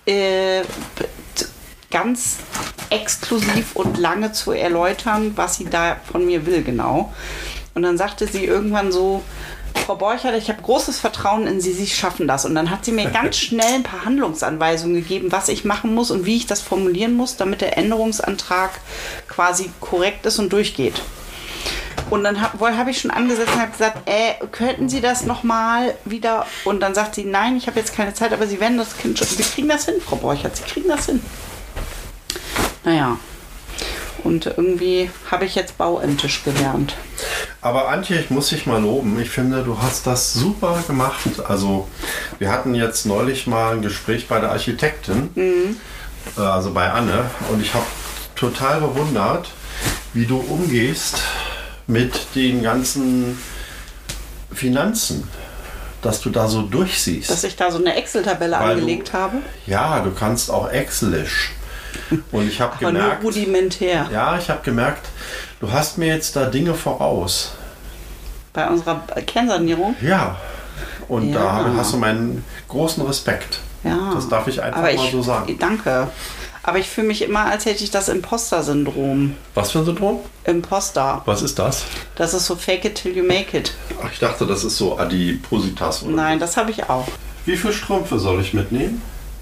ganz exklusiv und lange zu erläutern, was sie da von mir will, genau. Und dann sagte sie irgendwann so, Frau Borchert, ich habe großes Vertrauen in Sie, Sie schaffen das. Und dann hat sie mir ganz schnell ein paar Handlungsanweisungen gegeben, was ich machen muss und wie ich das formulieren muss, damit der Änderungsantrag quasi korrekt ist und durchgeht. Und dann habe ich schon angesetzt und habe gesagt, könnten Sie das nochmal wieder? Und dann sagt sie, nein, ich habe jetzt keine Zeit, aber Sie werden das Kind schon, Sie kriegen das hin, Frau Borchert, Sie kriegen das hin. Naja, und irgendwie habe ich jetzt Bauämtisch gelernt. Aber Antje, ich muss dich mal loben. Ich finde, du hast das super gemacht. Also wir hatten jetzt neulich mal ein Gespräch bei der Architektin, also bei Anne. Und ich habe total bewundert, wie du umgehst mit den ganzen Finanzen. Dass du da so durchsiehst. Dass ich da so eine Excel-Tabelle angelegt habe? Ja, du kannst auch Excelisch. Und ich habe gemerkt, nur rudimentär. Ja, ich habe gemerkt, du hast mir jetzt da Dinge voraus. Bei unserer Kernsanierung? Ja. Und da hast du meinen großen Respekt. Ja. Das darf ich einfach mal so sagen. Danke. Aber ich fühle mich immer, als hätte ich das Imposter-Syndrom. Was für ein Syndrom? Imposter. Was ist das? Das ist so fake it till you make it. Ach, ich dachte, das ist so Adipositas oder Nein, das habe ich auch. Wie viele Strümpfe soll ich mitnehmen?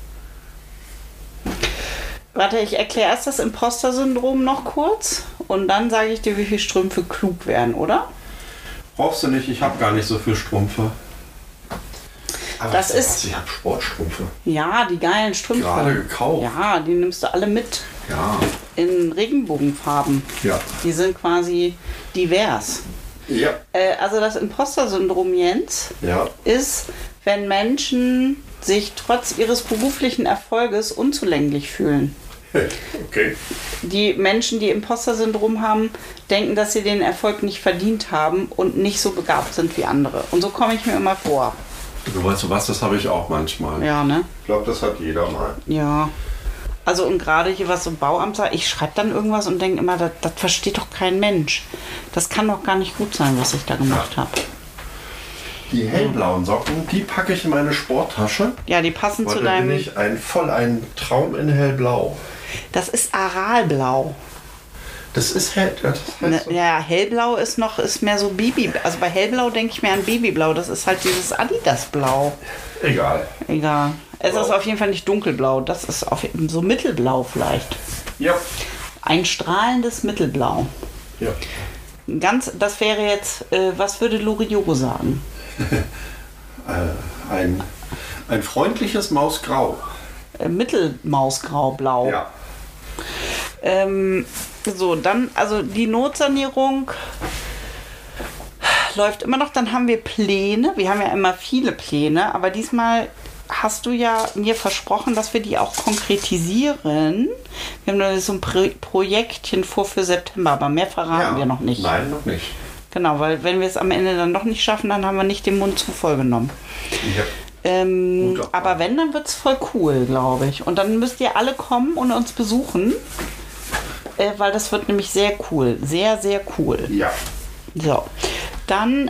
Warte, ich erkläre erst das Imposter-Syndrom noch kurz und dann sage ich dir, wie viele Strümpfe klug wären, oder? Brauchst du nicht, ich habe gar nicht so viele Strümpfe. Aber das ist... Ich habe Sportstrümpfe. Ja, die geilen Strümpfe. Gerade gekauft. Ja, die nimmst du alle mit. Ja. In Regenbogenfarben. Ja. Die sind quasi divers. Ja. Also das Imposter-Syndrom, Jens, ist, wenn Menschen sich trotz ihres beruflichen Erfolges unzulänglich fühlen. Okay. Die Menschen, die Imposter-Syndrom haben, denken, dass sie den Erfolg nicht verdient haben und nicht so begabt sind wie andere. Und so komme ich mir immer vor. Du weißt was, das habe ich auch manchmal. Ja, ne? Ich glaube, das hat jeder mal. Ja. Also und gerade hier was so Bauamt sagt, ich schreibe dann irgendwas und denke immer, das versteht doch kein Mensch. Das kann doch gar nicht gut sein, was ich da gemacht habe. Die hellblauen Socken, die packe ich in meine Sporttasche. Ja, die passen zu deinem... Da bin ich ein Traum in hellblau. Das ist Aralblau. Das ist hell. Das heißt so. Ja, hellblau ist mehr so Baby. Also bei hellblau denke ich mir an Babyblau. Das ist halt dieses Adidasblau. Egal. Es ist auf jeden Fall nicht dunkelblau. Das ist so mittelblau vielleicht. Ja. Ein strahlendes Mittelblau. Ja. Das wäre jetzt, was würde Loriot sagen? Ein freundliches Mausgrau. Mittelmausgrau-blau. Ja. So, dann, also die Notsanierung läuft immer noch. Dann haben wir Pläne. Wir haben ja immer viele Pläne, aber diesmal hast du ja mir versprochen, dass wir die auch konkretisieren. Wir haben da so ein Projektchen vor für September, aber mehr verraten wir noch nicht. Nein, noch nicht. Genau, weil wenn wir es am Ende dann noch nicht schaffen, dann haben wir nicht den Mund zu voll genommen. Ja. Aber wenn, dann wird es voll cool, glaube ich. Und dann müsst ihr alle kommen und uns besuchen, weil das wird nämlich sehr cool. Sehr, sehr cool. Ja. So, dann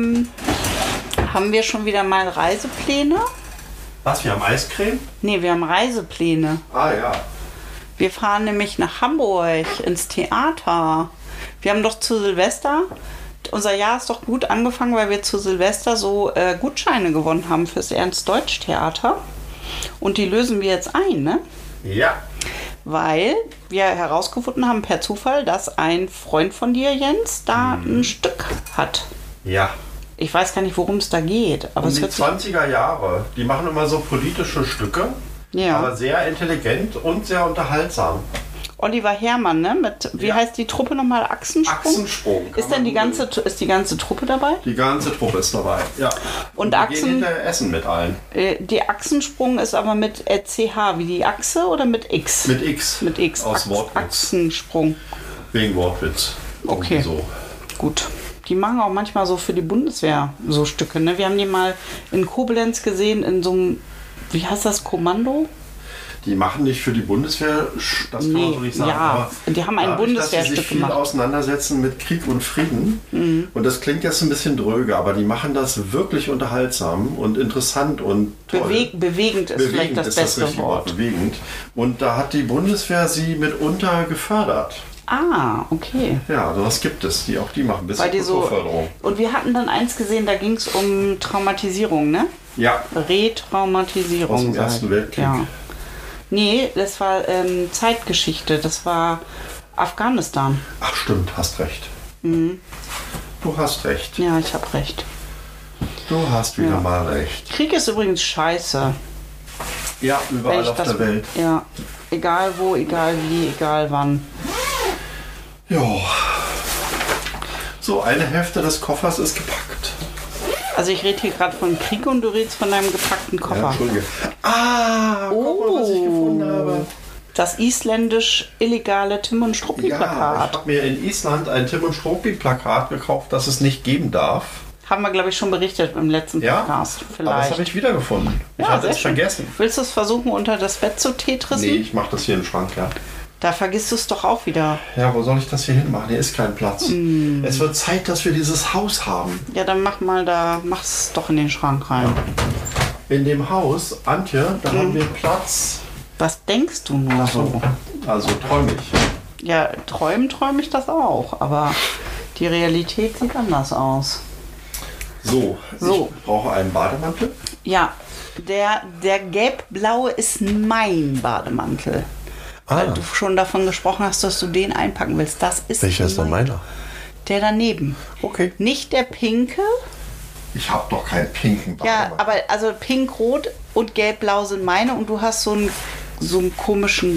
haben wir schon wieder mal Reisepläne. Was, wir haben Eiscreme? Nee, wir haben Reisepläne. Ah ja. Wir fahren nämlich nach Hamburg ins Theater. Wir haben doch zu Silvester, unser Jahr ist doch gut angefangen, weil wir zu Silvester so Gutscheine gewonnen haben fürs Ernst-Deutsch-Theater. Und die lösen wir jetzt ein, ne? Ja. Weil wir herausgefunden haben per Zufall, dass ein Freund von dir, Jens, da ein Stück hat. Ja. Ich weiß gar nicht, worum es da geht. Aber Um es die wird 20er Jahre. Die machen immer so politische Stücke, ja. aber sehr intelligent und sehr unterhaltsam. Oliver Herrmann, ne? Mit, wie heißt die Truppe nochmal? Achsensprung? Achsensprung. Ist denn die ganze Truppe dabei? Die ganze Truppe ist dabei, ja. Und wir Achsen, gehen hinterher essen mit allen. Die Achsensprung ist aber mit CH, wie die Achse oder mit X? Mit X. Mit X. Aus Wortwitz. Achsensprung. Wegen Wortwitz. Okay. So. Gut. Die machen auch manchmal so für die Bundeswehr so Stücke, ne? Wir haben die mal in Koblenz gesehen, in so einem, wie heißt das, Kommando? Die machen nicht für die Bundeswehr, das kann man so nicht sagen. Ja, aber die haben ein Bundeswehrstück dass sie sich viel gemacht. auseinandersetzen mit Krieg und Frieden. Und das klingt jetzt ein bisschen dröge, aber die machen das wirklich unterhaltsam und interessant und toll. Bewegend ist vielleicht das beste Wort. Bewegend. Und da hat die Bundeswehr sie mitunter gefördert. Ah, okay. Ja, sowas gibt es, die machen bis Weil die so, Kulturförderung. und wir hatten dann eins gesehen, da ging es um Traumatisierung, ne? Ja. Retraumatisierung. Aus dem Ersten Weltkrieg. Ja. Nee, das war Zeitgeschichte, das war Afghanistan. Ach stimmt, hast recht. Du hast recht. Ja, ich habe recht. Du hast wieder mal recht. Krieg ist übrigens scheiße. Ja, überall auf der Welt. Ja, egal wo, egal wie, egal wann. Ja. So, eine Hälfte des Koffers ist gepackt. Also ich rede hier gerade von Krieg und du redest von deinem gepackten Koffer. Ja, Entschuldige. Ah, guck mal, was ich gefunden habe. Das isländisch illegale Tim und Struppi-Plakat. Ja, ich habe mir in Island ein Tim und Struppi-Plakat gekauft, das es nicht geben darf. Haben wir, glaube ich, schon berichtet im letzten Podcast. Aber Vielleicht. das habe ich wiedergefunden. Ich Ja, hatte sehr es schön. vergessen. Willst du es versuchen, unter das Bett zu tetrissen? Nee, ich mache das hier im Schrank, ja. Da vergisst du es doch auch wieder. Ja, wo soll ich das hier hinmachen? Hier ist kein Platz. Es wird Zeit, dass wir dieses Haus haben. Ja, dann mach's doch in den Schrank rein. In dem Haus, Antje, da haben wir Platz. Was denkst du nur so? Also träume ich. Ja, träume ich das auch, aber die Realität sieht anders aus. So, So. Ich brauche einen Bademantel. Ja, der gelb-blaue ist mein Bademantel. Weil du schon davon gesprochen hast, dass du den einpacken willst. Das ist Welcher ist denn meiner? Der daneben. Okay. Nicht der pinke. Ich habe doch keinen pinken Ja, Bademantel. aber also pink-rot und gelb-blau sind meine und du hast so einen komischen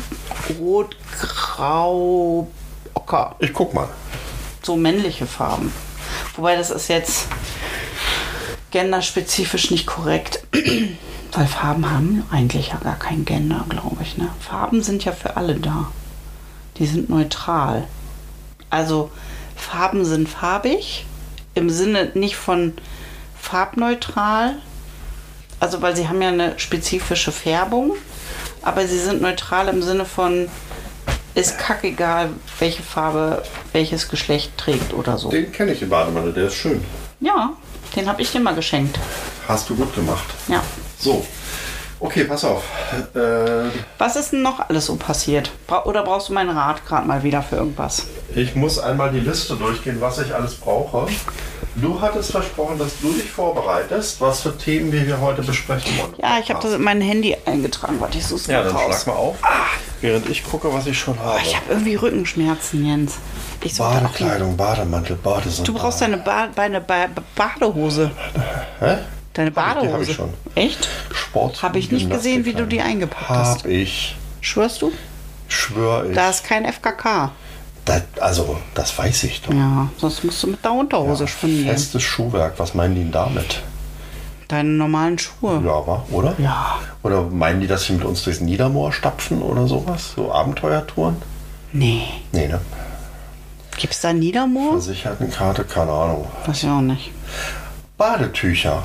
rot-grau Ocker. Ich guck mal. So männliche Farben. Wobei das ist jetzt genderspezifisch nicht korrekt. Weil Farben haben eigentlich ja gar kein Gender, glaube ich. Ne? Farben sind ja für alle da. Die sind neutral. Also Farben sind farbig, im Sinne nicht von farbneutral, also weil sie haben ja eine spezifische Färbung, aber sie sind neutral im Sinne von ist kackegal, welche Farbe welches Geschlecht trägt oder so. Den kenne ich, den Bademantel, der ist schön. Ja, den habe ich dir mal geschenkt. Hast du gut gemacht. Ja. So, Okay, pass auf. Was ist denn noch alles so passiert? Oder brauchst du meinen Rat gerade mal wieder für irgendwas? Ich muss einmal die Liste durchgehen, was ich alles brauche. Du hattest versprochen, dass du dich vorbereitest, was für Themen wir hier heute besprechen wollen. Ja, ich habe das in mein Handy eingetragen. Warte, ich suche Ja, mal dann raus. schlag mal auf, während ich gucke, was ich schon habe. Ich habe irgendwie Rückenschmerzen, Jens. Ich sollte auch Badekleidung, Bademantel, Badesonne. Du brauchst deine Badehose. Hä? Deine Badehose? Die habe ich schon. Echt? Sport. Habe ich nicht gesehen, wie du die eingepackt hast. Hab ich. Schwörst du? Schwör ich. Da ist kein FKK. Das weiß ich doch. Ja, sonst musst du mit der Unterhose schwimmen gehen. Festes Schuhwerk, was meinen die denn damit? Deine normalen Schuhe. Ja, oder? Ja. Oder meinen die, dass sie mit uns durchs Niedermoor stapfen oder sowas? So Abenteuertouren? Nee. Nee, ne? Gibt's da Niedermoor? Versichertenkarte, keine Ahnung. Weiß ich auch nicht. Badetücher.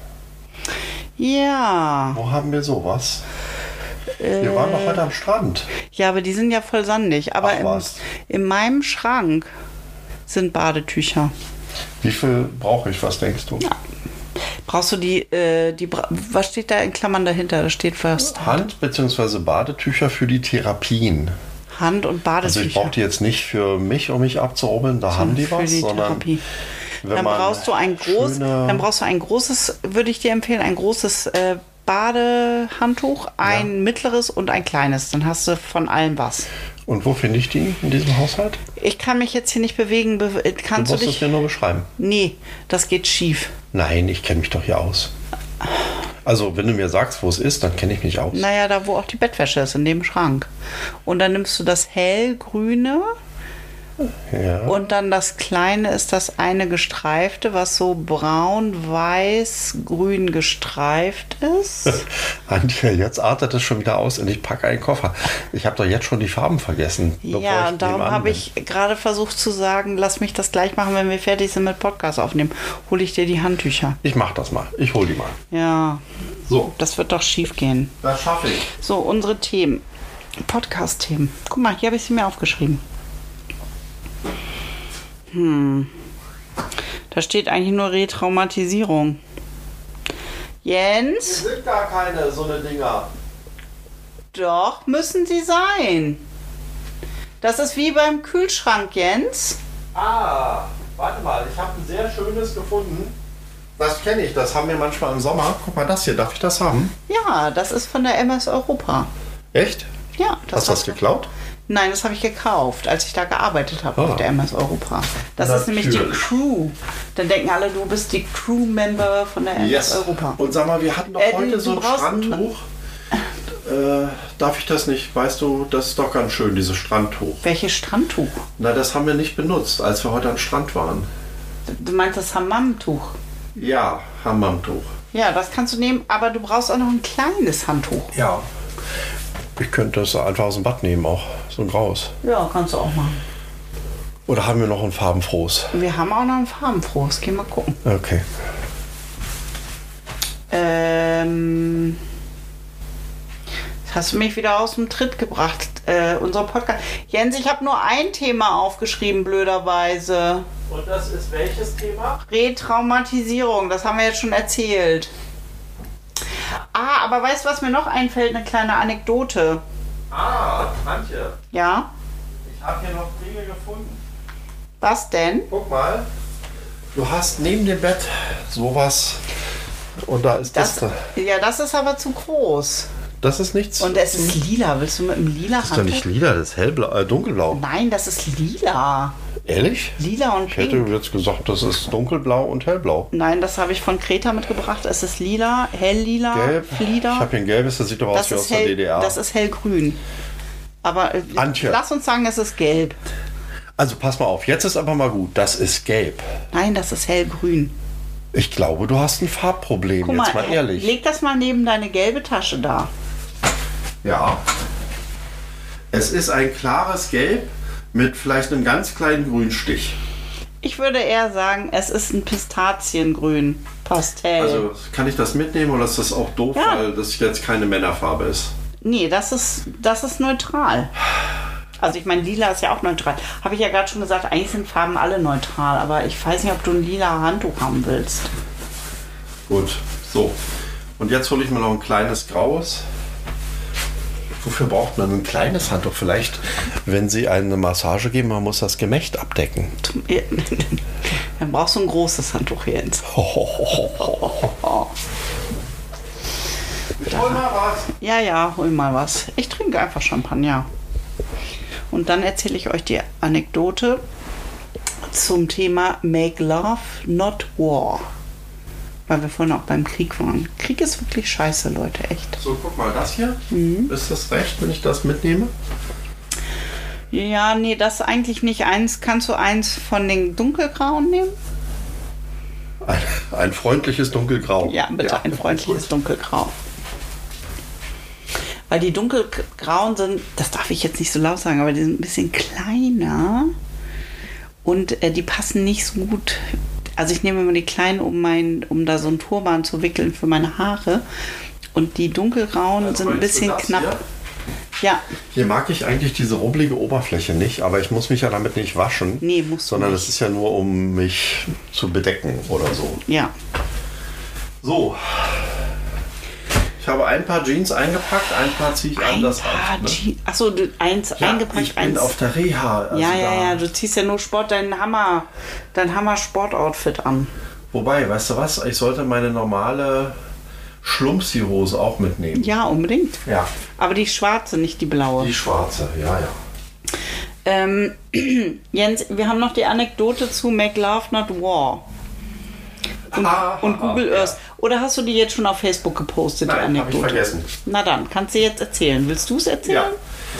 Ja. Wo haben wir sowas? Wir waren doch heute am Strand. Ja, aber die sind ja voll sandig. Aber Ach, was? in meinem Schrank sind Wie viel brauche ich? Was denkst du? Ja. Brauchst du was steht da in Klammern dahinter? Da steht fast Hand- bzw. Badetücher für die Therapien. Hand- und Badetücher. Also ich brauche die jetzt nicht für mich, um mich abzurubbeln, da haben die für was, die sondern Therapie. wenn Dann man brauchst du ein großes, würde ich dir empfehlen, ein großes Badehandtuch, ein mittleres und ein kleines. Dann hast du von allem was. Und wo finde ich die in diesem Haushalt? Ich kann mich jetzt hier nicht bewegen. Kannst Du du musst es dich? mir nur beschreiben. Nee, das geht schief. Nein, ich kenne mich doch hier aus. Also, wenn du mir sagst, wo es ist, dann kenne ich mich aus. Naja, da wo auch die Bettwäsche ist, in dem Schrank. Und dann nimmst du das hellgrüne Ja. und dann das kleine ist das eine gestreifte, was so braun, weiß, grün gestreift ist. Antje, jetzt artet es schon wieder aus und ich packe einen Koffer. Ich habe doch jetzt schon die Farben vergessen. bevor Ja, ich und darum nebenan habe bin. ich gerade versucht zu sagen, lass mich das gleich machen, wenn wir fertig sind mit Podcast aufnehmen. Hole ich dir die Handtücher. Ich mache das mal. Ich hole die mal. Ja, So, das wird doch schief gehen. das schaffe ich. So, unsere Themen. Podcast-Themen. Guck mal, hier habe ich sie mir aufgeschrieben. Da steht eigentlich nur Retraumatisierung. Jens? sind gar keine so eine Dinger. Doch, müssen sie sein. Das ist wie beim Kühlschrank, Jens. Ah, warte mal, ich habe ein sehr schönes gefunden. Das kenne ich, das haben wir manchmal im Sommer. Guck mal, das hier, darf ich das haben? Ja, das ist von der MS Europa. Echt? Ja, Hast du das geklaut? Nein, das habe ich gekauft, als ich da gearbeitet habe auf der MS Europa. Das ist nämlich die Natürlich. Crew. Dann denken alle, du bist die Crew-Member von der MS Europa. Und sag mal, wir hatten doch heute du so ein brauchst- Strandtuch. Darf ich das nicht? Weißt du, das ist doch ganz schön, dieses Strandtuch. Welches Strandtuch? Na, das haben wir nicht benutzt, als wir heute am Strand waren. Du meinst das Hammamtuch? Ja, Hammamtuch. Ja, das kannst du nehmen, aber du brauchst auch noch ein kleines Handtuch. Ja. Ich könnte das einfach aus dem Bad nehmen, auch so ein graues. Ja, kannst du auch machen. Oder haben wir noch ein farbenfrohes? Wir haben auch noch ein farbenfrohes. Geh mal gucken. Okay. Jetzt hast du mich wieder aus dem Tritt gebracht. Unser Podcast. Jens, ich habe nur ein Thema aufgeschrieben, blöderweise. Und das ist welches Thema? Retraumatisierung, das haben wir jetzt schon erzählt. Ah, aber weißt du, was mir noch einfällt? Eine kleine Anekdote. Ah, Antje, Ja? ich habe hier noch Dinge gefunden. Was denn? Guck mal, du hast neben dem Bett sowas und da ist das da. Ja, das ist aber zu groß. Das ist nichts. Und es ist lila. Willst du mit einem lila das ist doch nicht lila, das ist hellblau, dunkelblau. Nein, das ist lila. Ehrlich? Lila und Ich hätte pink. jetzt gesagt, das ist dunkelblau und hellblau. Nein, das habe ich von Kreta mitgebracht. Es ist lila, helllila, Gelb. Ich Flieder. habe hier ein gelbes, das sieht doch aus Das wie aus ist, der DDR. das ist hellgrün. Aber Antje. lass uns sagen, es ist gelb. Also pass mal auf, jetzt ist aber mal gut, das ist gelb. Nein, das ist hellgrün. Ich glaube, du hast ein Farbproblem, Guck jetzt mal ehrlich. leg das mal neben deine gelbe Tasche da. Ja. Es ist ein klares Gelb mit vielleicht einem ganz kleinen Grünstich. Ich würde eher sagen, es ist ein Pistaziengrün. Pastell. Also kann ich das mitnehmen oder ist das auch doof, Ja. weil das jetzt keine Männerfarbe ist? Nee, das ist neutral. Also ich meine, lila ist ja auch neutral. Habe ich ja gerade schon gesagt, eigentlich sind Farben alle neutral. Aber ich weiß nicht, ob du ein lila Handtuch haben willst. Gut, so. Und jetzt hole ich mir noch ein kleines graues. Wofür braucht man ein kleines Handtuch? Vielleicht, wenn Sie eine Massage geben, man muss das Gemächt abdecken. Dann brauchst du ein großes Handtuch, Jens. Hol mal was. Ja, hol mal was. Ich trinke einfach Champagner. Und dann erzähle ich euch die Anekdote zum Thema Make Love, Not War. Weil wir vorhin auch beim Krieg waren. Krieg ist wirklich scheiße, Leute, echt. So, guck mal, das hier. Ist das recht, wenn ich das mitnehme? Ja, nee, das eigentlich nicht. Kannst du eins von den dunkelgrauen nehmen? Ein freundliches Dunkelgrau. Ja, bitte, ein freundliches Dunkelgrau. Weil die dunkelgrauen sind, das darf ich jetzt nicht so laut sagen, aber die sind ein bisschen kleiner und die passen nicht so gut. Also ich nehme immer die kleinen, um da so einen Turban zu wickeln für meine Haare. Und die dunkelgrauen Also sind ein bisschen knapp. Hier? Ja. Hier mag ich eigentlich diese rubbelige Oberfläche nicht, aber ich muss mich ja damit nicht waschen. Nee, musst du sondern nicht. es ist ja nur, um mich zu bedecken oder so. Ja. So. Ich habe ein paar Jeans eingepackt, ein paar ziehe ich an. Das reicht, ne? Achso, eins eingepackt, ich bin eins. auf der Reha. Also Ja, du ziehst ja nur dein Hammer-Sport-Outfit an. Wobei, weißt du was? Ich sollte meine normale Schlumpsi-Hose auch mitnehmen. Ja, unbedingt. Ja. Aber die schwarze, nicht die blaue. Die schwarze, ja. Jens, wir haben noch die Anekdote zu Make Love Not War. Und Google Earth. Oder hast du die jetzt schon auf Facebook gepostet, die Nein, habe Anekdote? ich vergessen. Na dann, kannst du jetzt erzählen. Willst du es erzählen? Ja.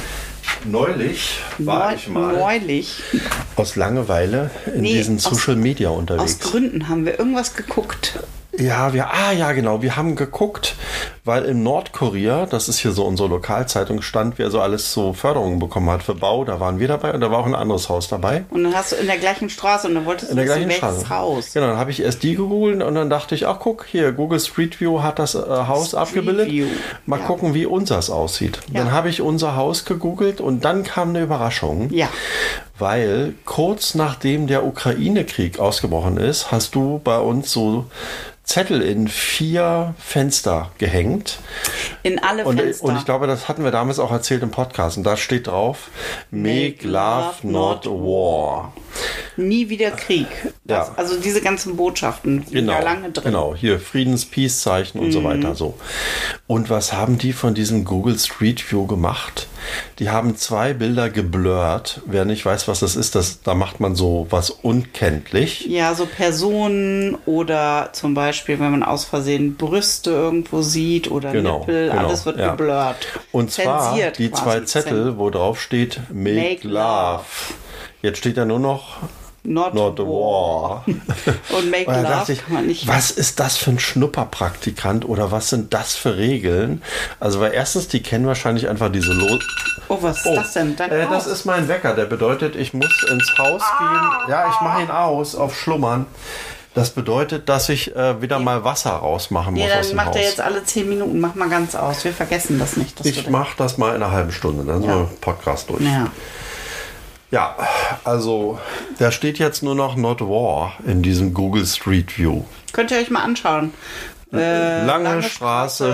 Neulich war ich mal Neulich. aus Langeweile in diesen Social Media unterwegs. Aus Gründen haben wir irgendwas geguckt. Ja, genau. Wir haben geguckt, weil in Nordkorea, das ist hier so unsere Lokalzeitung, stand, wer so alles so Förderungen bekommen hat für Bau. Da waren wir dabei und da war auch ein anderes Haus dabei. Und dann hast du in der gleichen Straße und dann wolltest du wissen, welches Haus. Genau, dann habe ich erst die gegoogelt und dann dachte ich, ach guck, hier, Google Street View hat das Haus abgebildet. Mal gucken, wie unseres aussieht. Ja. Dann habe ich unser Haus gegoogelt und dann kam eine Überraschung. Ja. Weil kurz nachdem der Ukraine-Krieg ausgebrochen ist, hast du bei uns so Zettel in 4 Fenster gehängt. In alle Fenster. Und ich glaube, das hatten wir damals auch erzählt im Podcast. Und da steht drauf, Make Love Not War. Nie wieder Krieg. Ja. Also diese ganzen Botschaften sind Genau, da lange drin. genau, hier Friedens-Peace-Zeichen und so weiter. So. Und was haben die von diesem Google Street View gemacht? Die haben 2 Bilder geblurrt. Wer nicht weiß, was das ist, da macht man so was unkenntlich. Ja, so Personen oder zum Beispiel, wenn man aus Versehen Brüste irgendwo sieht oder Nippel, alles wird geblurrt. Und zwar zensiert die 2 Zettel, wo drauf steht Make Love. Jetzt steht da nur noch Not War. Und Make Und da Love dachte ich, kann man nicht. was ist das für ein Schnupperpraktikant oder was sind das für Regeln? Also weil erstens, die kennen wahrscheinlich einfach diese Oh, was ist das denn? Das ist mein Wecker, der bedeutet, ich muss ins Haus gehen. Ja, ich mache ihn aus auf Schlummern. Das bedeutet, dass ich wieder mal Wasser rausmachen muss aus dann dem macht Haus. er jetzt alle 10 Minuten. Mach mal ganz aus. Wir vergessen das nicht. Ich mache das mal in einer halben Stunde, dann sind wir Podcast durch. Ja. Ja, also da steht jetzt nur noch Not War in diesem Google Street View. Könnt ihr euch mal anschauen. Lange Straße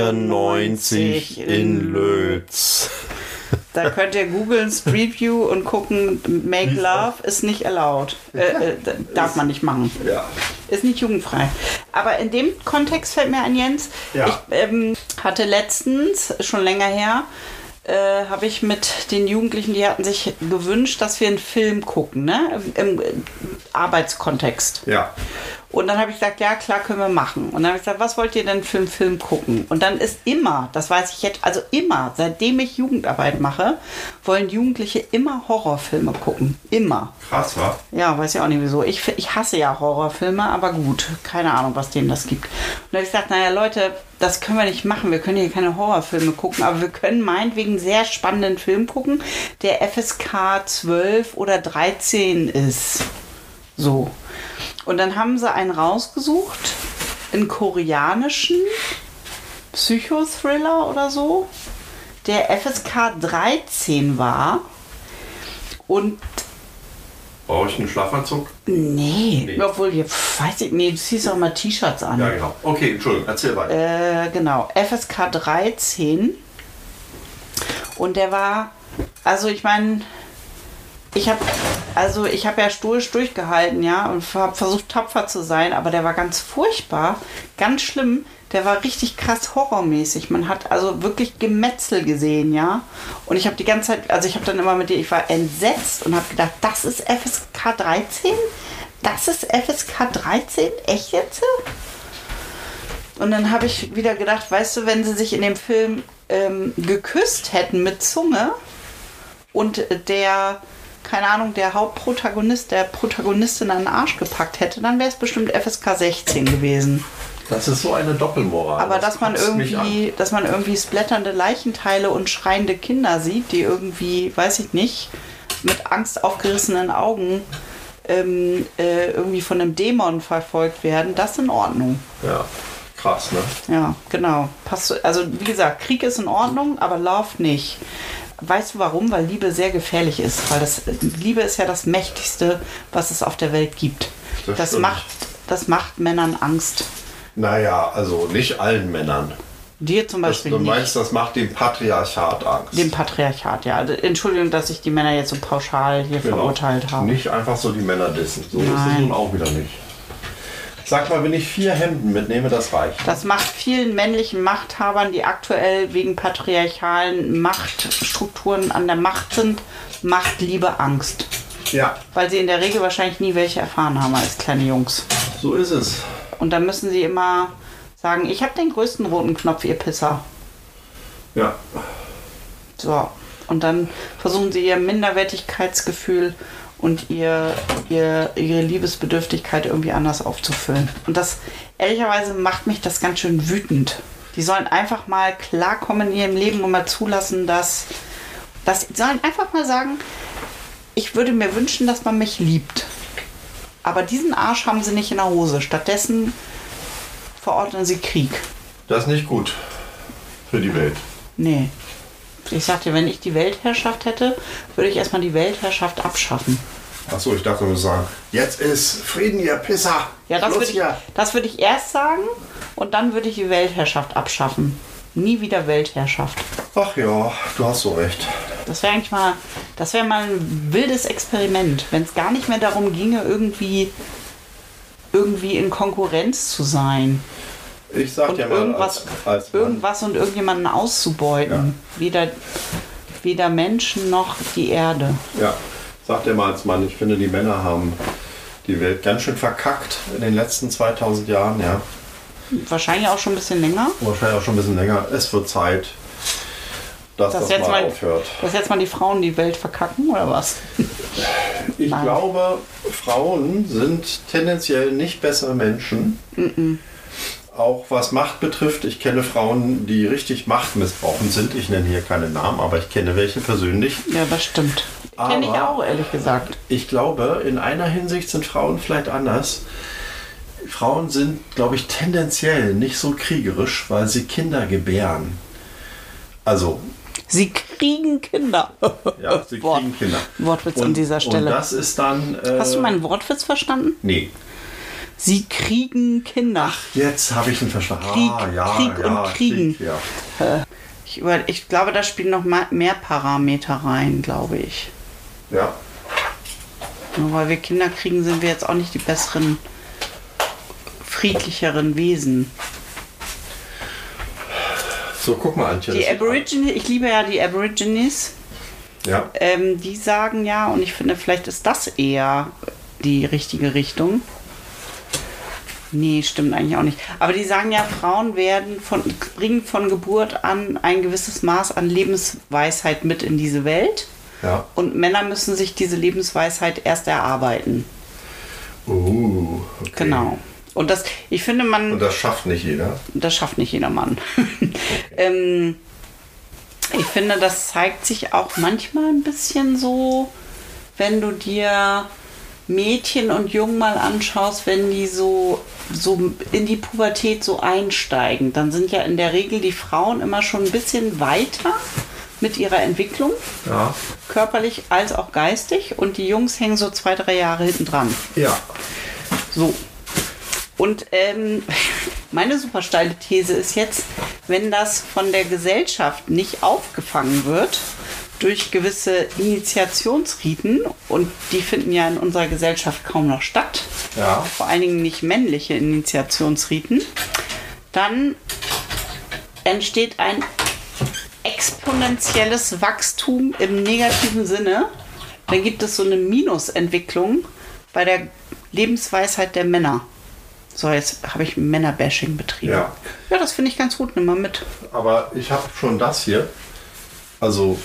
94 in Lötz. Da könnt ihr googeln Street View und gucken, Make Love ist nicht erlaubt. Darf man nicht machen. Ja. Ist nicht jugendfrei. Aber in dem Kontext fällt mir ein, Jens, Ja. ich hatte letztens, schon länger her, habe ich mit den Jugendlichen, die hatten sich gewünscht, dass wir einen Film gucken, ne? Im Arbeitskontext. Ja. Und dann habe ich gesagt, ja klar, können wir machen. Und dann habe ich gesagt, was wollt ihr denn für einen Film gucken? Und dann ist immer, das weiß ich jetzt, also immer, seitdem ich Jugendarbeit mache, wollen Jugendliche immer Horrorfilme gucken. Immer. Krass, wa? Ja, weiß ja auch nicht wieso. Ich hasse ja Horrorfilme, aber gut, keine Ahnung, was denen das gibt. Und dann habe ich gesagt, naja Leute, das können wir nicht machen. Wir können hier keine Horrorfilme gucken, aber wir können meinetwegen einen sehr spannenden Film gucken, der FSK 12 oder 13 ist. So. Und dann haben sie einen rausgesucht, einen koreanischen Psychothriller oder so, der FSK 13 war. Und Brauche ich einen Schlafanzug? Nee. Obwohl, weiß ich, nee, du ziehst auch mal T-Shirts an. Ja, genau. Okay, Entschuldigung, erzähl weiter. Genau, FSK 13. Und der war, also ich meine, ich habe ja stoisch durchgehalten, ja, und habe versucht tapfer zu sein, aber der war ganz furchtbar, ganz schlimm. Der war richtig krass horrormäßig. Man hat also wirklich Gemetzel gesehen, ja. Und ich habe die ganze Zeit, also ich habe dann immer ich war entsetzt und habe gedacht, das ist FSK 13? Das ist FSK 13? Echt jetzt? Und dann habe ich wieder gedacht, weißt du, wenn sie sich in dem Film geküsst hätten mit Zunge und der Hauptprotagonist der Protagonistin an den Arsch gepackt hätte, dann wäre es bestimmt FSK 16 gewesen. Das ist so eine Doppelmoral. Aber dass man irgendwie splatternde Leichenteile und schreiende Kinder sieht, die irgendwie, weiß ich nicht, mit Angst aufgerissenen Augen irgendwie von einem Dämon verfolgt werden, das ist in Ordnung. Ja, krass, ne? Ja, genau. Also wie gesagt, Krieg ist in Ordnung, aber Love nicht. Weißt du warum? Weil Liebe sehr gefährlich ist. Weil Liebe ist ja das Mächtigste, was es auf der Welt gibt. Das macht Männern Angst. Naja, also nicht allen Männern. Dir zum Beispiel Du nicht. meinst, das macht dem Patriarchat Angst. Dem Patriarchat, ja. Entschuldigung, dass ich die Männer jetzt so pauschal hier verurteilt habe. Nicht einfach so die Männer dissen. So Nein. ist es nun auch wieder nicht. Sag mal, wenn ich 4 Hemden mitnehme, das reicht. Das macht vielen männlichen Machthabern, die aktuell wegen patriarchalen Machtstrukturen an der Macht sind, macht Liebe Angst. Ja. Weil sie in der Regel wahrscheinlich nie welche erfahren haben als kleine Jungs. So ist es. Und dann müssen sie immer sagen, ich habe den größten roten Knopf, ihr Pisser. Ja. So. Und dann versuchen sie ihr Minderwertigkeitsgefühl und ihre Liebesbedürftigkeit irgendwie anders aufzufüllen. Und das, ehrlicherweise, macht mich das ganz schön wütend. Die sollen einfach mal klarkommen in ihrem Leben und mal zulassen, dass sollen einfach mal sagen, ich würde mir wünschen, dass man mich liebt. Aber diesen Arsch haben sie nicht in der Hose. Stattdessen verordnen sie Krieg. Das ist nicht gut für die Welt. Nee. Ich sagte, wenn ich die Weltherrschaft hätte, würde ich erstmal die Weltherrschaft abschaffen. Achso, ich dachte, du sagen, jetzt ist Frieden, ihr Pisser. Ja, das würde ich erst sagen und dann würde ich die Weltherrschaft abschaffen. Nie wieder Weltherrschaft. Ach ja, du hast so recht. Das wäre mal ein wildes Experiment, wenn es gar nicht mehr darum ginge, irgendwie in Konkurrenz zu sein. Ich sag Und ja mal, irgendwas und irgendjemanden auszubeuten. Ja. Weder Menschen noch die Erde. Ja, sag dir mal als Mann, ich finde, die Männer haben die Welt ganz schön verkackt in den letzten 2000 Jahren, ja. Wahrscheinlich auch schon ein bisschen länger. Wahrscheinlich auch schon ein bisschen länger. Es wird Zeit, dass das jetzt mal aufhört. Dass jetzt mal die Frauen die Welt verkacken, oder was? Ich glaube, Frauen sind tendenziell nicht bessere Menschen. Auch was Macht betrifft. Ich kenne Frauen, die richtig machtmissbrauchend sind. Ich nenne hier keine Namen, aber ich kenne welche persönlich. Ja, das stimmt. Kenne ich auch, ehrlich gesagt. Ich glaube, in einer Hinsicht sind Frauen vielleicht anders. Frauen sind, glaube ich, tendenziell nicht so kriegerisch, weil sie Kinder gebären. Also... Sie kriegen Kinder. Ja, sie kriegen Kinder. Wortwitz an dieser Stelle. Und das ist dann... Hast du meinen Wortwitz verstanden? Nee. Sie kriegen Kinder. Ach, jetzt habe ich ihn verstanden. Krieg und Kriegen. Krieg, ja. Ich glaube, da spielen noch mehr Parameter rein, glaube ich. Ja. Nur weil wir Kinder kriegen, sind wir jetzt auch nicht die besseren, friedlicheren Wesen. So, guck mal, Antje. Die Aborigines, ich liebe ja die Aborigines. Ja. Die sagen ja, und ich finde, vielleicht ist das eher die richtige Richtung. Nee, stimmt eigentlich auch nicht. Aber die sagen ja, Frauen bringen von Geburt an ein gewisses Maß an Lebensweisheit mit in diese Welt. Ja. Und Männer müssen sich diese Lebensweisheit erst erarbeiten. Okay. Genau. Und das, ich finde, Und das schafft nicht jeder. Das schafft nicht jeder Mann. Ich finde, das zeigt sich auch manchmal ein bisschen so, wenn du dir Mädchen und Jungen mal anschaust, wenn die so in die Pubertät so einsteigen, dann sind ja in der Regel die Frauen immer schon ein bisschen weiter mit ihrer Entwicklung, Ja. körperlich als auch geistig. Und die Jungs hängen so 2-3 Jahre hinten dran. Ja. So. Und meine super steile These ist jetzt, wenn das von der Gesellschaft nicht aufgefangen wird durch gewisse Initiationsriten, und die finden ja in unserer Gesellschaft kaum noch statt, Ja. vor allen Dingen nicht männliche Initiationsriten, dann entsteht ein exponentielles Wachstum im negativen Sinne. Dann gibt es so eine Minusentwicklung bei der Lebensweisheit der Männer. So, jetzt habe ich Männerbashing betrieben. Ja. Ja, das finde ich ganz gut. Nimm mal mit. Aber ich habe schon das hier. Also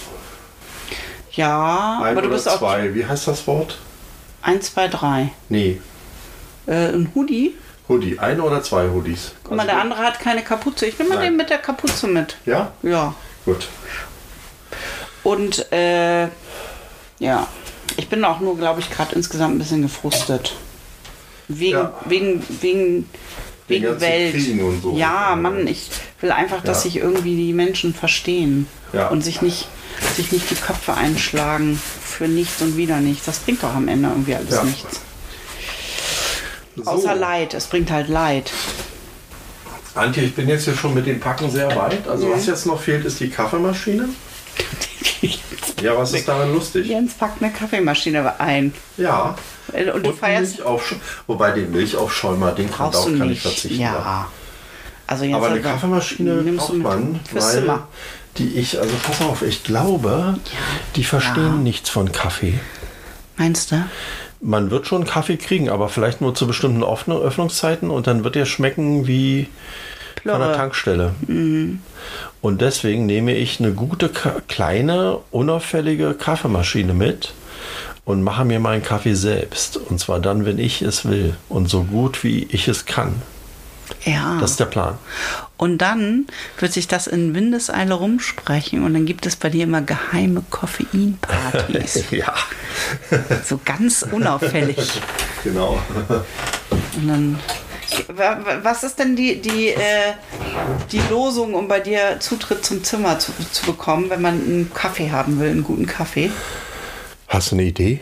Ja, ein aber du oder bist auch zwei. Wie heißt das Wort? 1, 2, 3. Nee. Ein Hoodie. Hoodie. Ein oder zwei Hoodies. Guck mal, der andere hat keine Kapuze. Ich nehme mal Nein. den mit der Kapuze mit. Ja? Ja. Gut. Und ja, ich bin auch nur, glaube ich, gerade insgesamt ein bisschen gefrustet. Ja. Wegen ganzen Welt. Kriegen und so. Ja, Mann, ich will einfach, dass sich irgendwie die Menschen verstehen Ja. und sich nicht die Köpfe einschlagen für nichts und wieder nichts. Das bringt doch am Ende irgendwie alles Ja. nichts. So. Außer Leid. Es bringt halt Leid. Antje, ich bin jetzt hier schon mit dem Packen sehr weit. Also was jetzt noch fehlt, ist die Kaffeemaschine. Ja, was ist daran lustig? Jens packt eine Kaffeemaschine ein. Ja. Und du feierst... Wobei den Milchaufschäumer, den kann Brauchst du ich nicht. verzichten. Ja. Also jetzt Aber eine Kaffeemaschine nimmst du braucht mit man, fürs weil Zimmer. also pass auf, ich glaube, die verstehen nichts von Kaffee. Meinst du? Man wird schon Kaffee kriegen, aber vielleicht nur zu bestimmten Öffnungszeiten und dann wird der schmecken wie von der Tankstelle. Und deswegen nehme ich eine gute, kleine, unauffällige Kaffeemaschine mit und mache mir meinen Kaffee selbst. Und zwar dann, wenn ich es will und so gut, wie ich es kann. Ja. Das ist der Plan. Und dann wird sich das in Windeseile rumsprechen und dann gibt es bei dir immer geheime Koffeinpartys. Ja. So ganz unauffällig. Genau. Und dann, was ist denn die Losung, um bei dir Zutritt zum Zimmer zu bekommen, wenn man einen Kaffee haben will, einen guten Kaffee? Hast du eine Idee?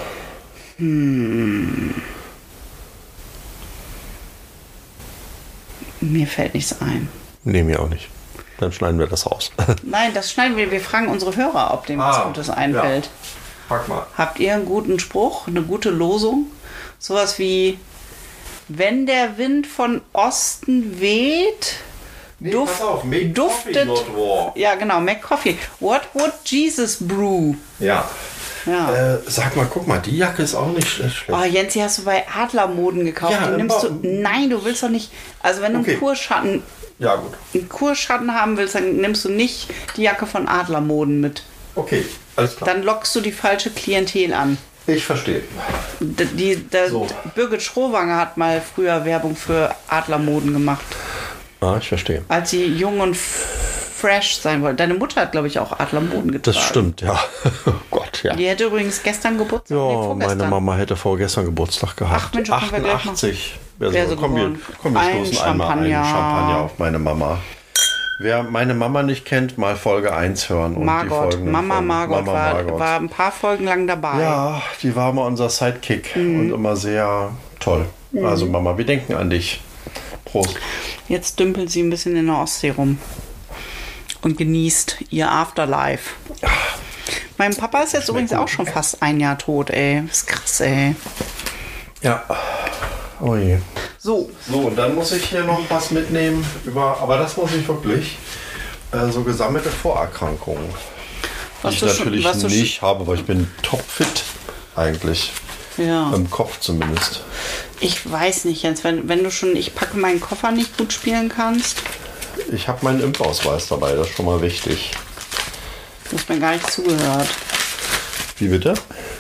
Mir fällt nichts ein. Nee, mir auch nicht. Dann schneiden wir das raus. Nein, das schneiden wir. Wir fragen unsere Hörer, ob dem was Gutes einfällt. Ja. Frag mal. Habt ihr einen guten Spruch, eine gute Losung? Sowas wie, wenn der Wind von Osten weht, pass auf, make duftet... coffee, not war. Ja, genau, make coffee. What would Jesus brew? Ja. Ja. Sag mal, guck mal, die Jacke ist auch nicht schlecht. Oh, Jensi, hast du bei Adlermoden gekauft? Ja, Die nimmst du... Nein, du willst doch nicht... Also wenn du Okay. Ja, gut. einen Kurschatten haben willst, dann nimmst du nicht die Jacke von Adlermoden mit. Okay, alles klar. Dann lockst du die falsche Klientel an. Ich verstehe. So. Birgit Schrowanger hat mal früher Werbung für Adlermoden gemacht, Ah, ich verstehe. als sie jung und fresh sein wollte. Deine Mutter hat, glaube ich, auch Adlermoden getragen. Das stimmt, ja. Oh Gott, ja. Die hätte übrigens gestern Geburtstag. Nee, Ja, vorgestern. meine Mama hätte vorgestern Geburtstag gehabt. Ach, Mensch, da können wir gleich noch- 88. Wäre so Komm, wir geboren. Ein stoßen einmal Champagner. einen Champagner auf meine Mama. Wer meine Mama nicht kennt, mal Folge 1 hören. Und die Margot. folgenden Mama Folgen. Margot Mama Margot. war ein paar Folgen lang dabei. Ja, die war mal unser Sidekick und immer sehr toll. Also Mama, wir denken an dich. Prost. Jetzt dümpelt sie ein bisschen in der Ostsee rum und genießt ihr Afterlife. Mein Papa ist jetzt übrigens auch schon fast ein Jahr tot, ey. Das ist krass, ey. Ja. Oh je. So, So, und dann muss ich hier noch was mitnehmen aber das muss ich wirklich, so gesammelte Vorerkrankungen. Die Was ich du schon- natürlich was du schon- nicht habe, weil ich bin topfit eigentlich. ja. Im Kopf zumindest. Ich weiß nicht, Jens, wenn du schon Ich packe meinen Koffer nicht gut spielen kannst, Ich habe meinen Impfausweis dabei, das ist schon mal wichtig. du hast mir gar nicht zugehört. Wie bitte?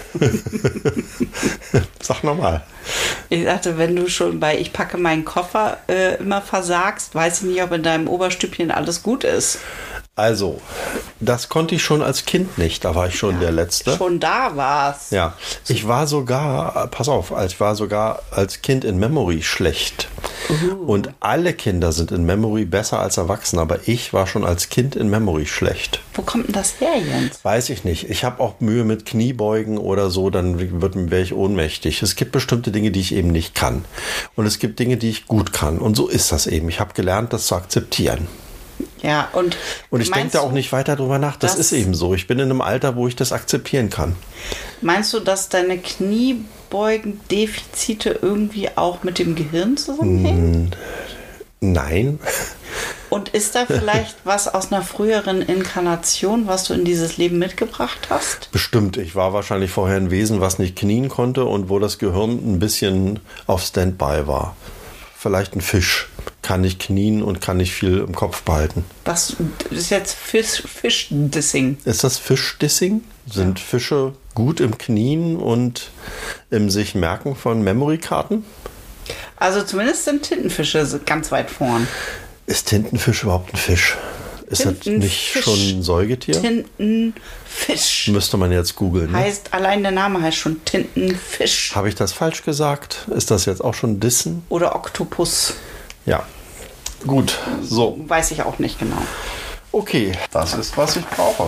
Sag nochmal. Ich dachte, wenn du schon bei Ich packe meinen Koffer immer versagst, weiß ich nicht, ob in deinem Oberstübchen alles gut ist. Also, das konnte ich schon als Kind nicht. Da war ich schon der Letzte. Schon da war's. Ja, ich war sogar, pass auf, ich war sogar als Kind in Memory schlecht. Und alle Kinder sind in Memory besser als Erwachsene, aber ich war schon als Kind in Memory schlecht. Wo kommt denn das her, Jens? Weiß ich nicht. Ich habe auch Mühe mit Kniebeugen oder so, dann wäre ich ohnmächtig. Es gibt bestimmte Dinge, die ich eben nicht kann. Und es gibt Dinge, die ich gut kann. Und so ist das eben. Ich habe gelernt, das zu akzeptieren. Ja, und ich denke da auch nicht weiter drüber nach. Das ist eben so. Ich bin in einem Alter, wo ich das akzeptieren kann. Meinst du, dass deine Kniebeugendefizite irgendwie auch mit dem Gehirn zusammenhängen? Nein. Und ist da vielleicht was aus einer früheren Inkarnation, was du in dieses Leben mitgebracht hast? Bestimmt. Ich war wahrscheinlich vorher ein Wesen, was nicht knien konnte und wo das Gehirn ein bisschen auf Standby war. Vielleicht ein Fisch. Kann nicht knien und kann nicht viel im Kopf behalten. Das ist jetzt Fischdissing. Ist das Fischdissing? Sind Fische gut im Knien und im sich merken von Memory-Karten? Also zumindest sind Tintenfische ganz weit vorn. Ist Tintenfisch überhaupt ein Fisch? Ist das nicht schon ein Säugetier? Tintenfisch. Müsste man jetzt googeln. Ne? Allein der Name heißt schon Tintenfisch. Habe ich das falsch gesagt? Ist das jetzt auch schon Dissen? Oder Oktopus. Ja. Gut, so. Weiß ich auch nicht genau. Okay, das ist, was ich brauche.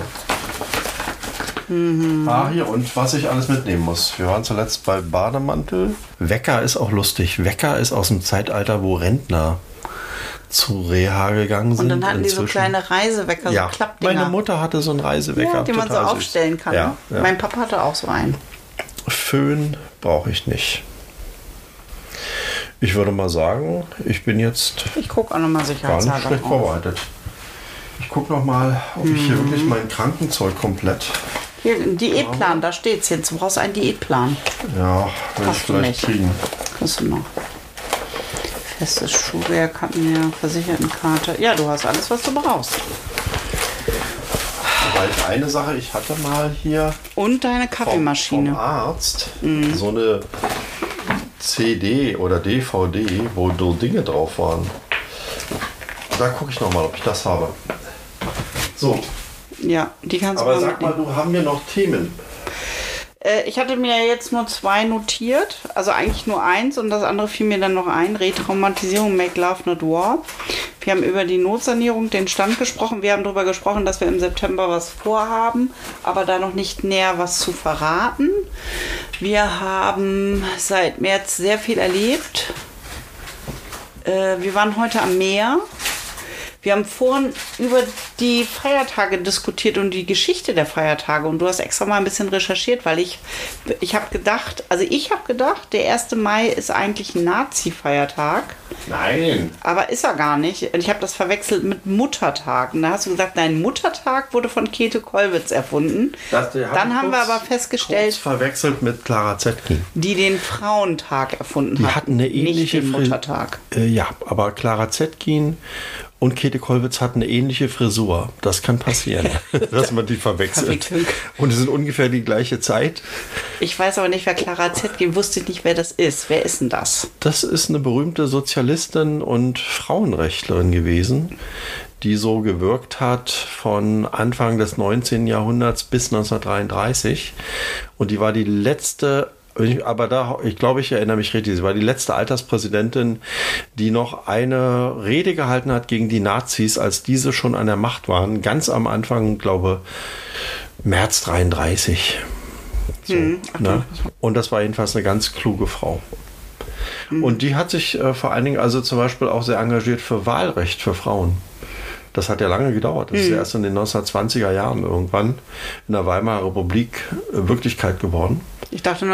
Hier und was ich alles mitnehmen muss. Wir waren zuletzt bei Bademantel. Wecker ist auch lustig. Wecker ist aus dem Zeitalter, wo Rentner zu Reha gegangen sind. Und dann hatten die so kleine Reisewecker, so Klappdinger. Meine Mutter hatte so einen Reisewecker. Ja, den man so aufstellen kann. Ja. Mein Papa hatte auch so einen. Föhn brauche ich nicht. Ich würde mal sagen, ich bin jetzt ich gucke auch nochmal sicherheitshalber gar nicht schlecht vorbereitet. Ich gucke nochmal, ob ich hier wirklich mein Krankenzeug komplett... Hier, ein Diätplan, da steht's jetzt. Du brauchst einen Diätplan. Ja, will ich vielleicht kriegen. Kriegst du noch. Festes Schuhwerk hatten wir, Versichertenkarte. Ja, du hast alles, was du brauchst. Weil eine Sache, ich hatte mal hier... Und deine Kaffeemaschine. Vom Arzt so eine CD oder DVD, wo so Dinge drauf waren. Da gucke ich nochmal, ob ich das habe. So. Ja, die kannst du aber sag mal, du haben wir noch Themen. Ich hatte mir jetzt nur 2 notiert, also eigentlich nur 1 und das andere fiel mir dann noch ein. Retraumatisierung, Make Love Not War. Wir haben über die Notsanierung, den Stand gesprochen. Wir haben darüber gesprochen, dass wir im September was vorhaben, aber da noch nicht näher was zu verraten. Wir haben seit März sehr viel erlebt. Wir waren heute am Meer. Wir haben vorhin über die Feiertage diskutiert und die Geschichte der Feiertage. Und du hast extra mal ein bisschen recherchiert, weil ich habe gedacht, der 1. Mai ist eigentlich ein Nazi-Feiertag. Nein. Aber ist er gar nicht. Und ich habe das verwechselt mit Muttertag. Und da hast du gesagt, nein, Muttertag wurde von Käthe Kollwitz erfunden. Dann haben wir aber festgestellt, verwechselt mit Clara Zetkin, die den Frauentag erfunden hat. Die hatten eine ähnliche nicht den Muttertag. Ja, aber Clara Zetkin und Käthe Kollwitz hatten eine ähnliche Frisur. Das kann passieren, dass man die verwechselt. Und es sind ungefähr die gleiche Zeit. Ich weiß aber nicht, wer Clara Zetkin, wusste nicht, wer das ist. Wer ist denn das? Das ist eine berühmte Sozialistin und Frauenrechtlerin gewesen, die so gewirkt hat von Anfang des 19. Jahrhunderts bis 1933. Und die war die letzte... Aber ich glaube, ich erinnere mich richtig, sie war die letzte Alterspräsidentin, die noch eine Rede gehalten hat gegen die Nazis, als diese schon an der Macht waren. Ganz am Anfang, glaube März 33. So, ne? Und das war jedenfalls eine ganz kluge Frau. Und die hat sich vor allen Dingen also zum Beispiel auch sehr engagiert für Wahlrecht für Frauen. Das hat ja lange gedauert. Das ist ja erst in den 1920er Jahren irgendwann in der Weimarer Republik Wirklichkeit geworden. Ich dachte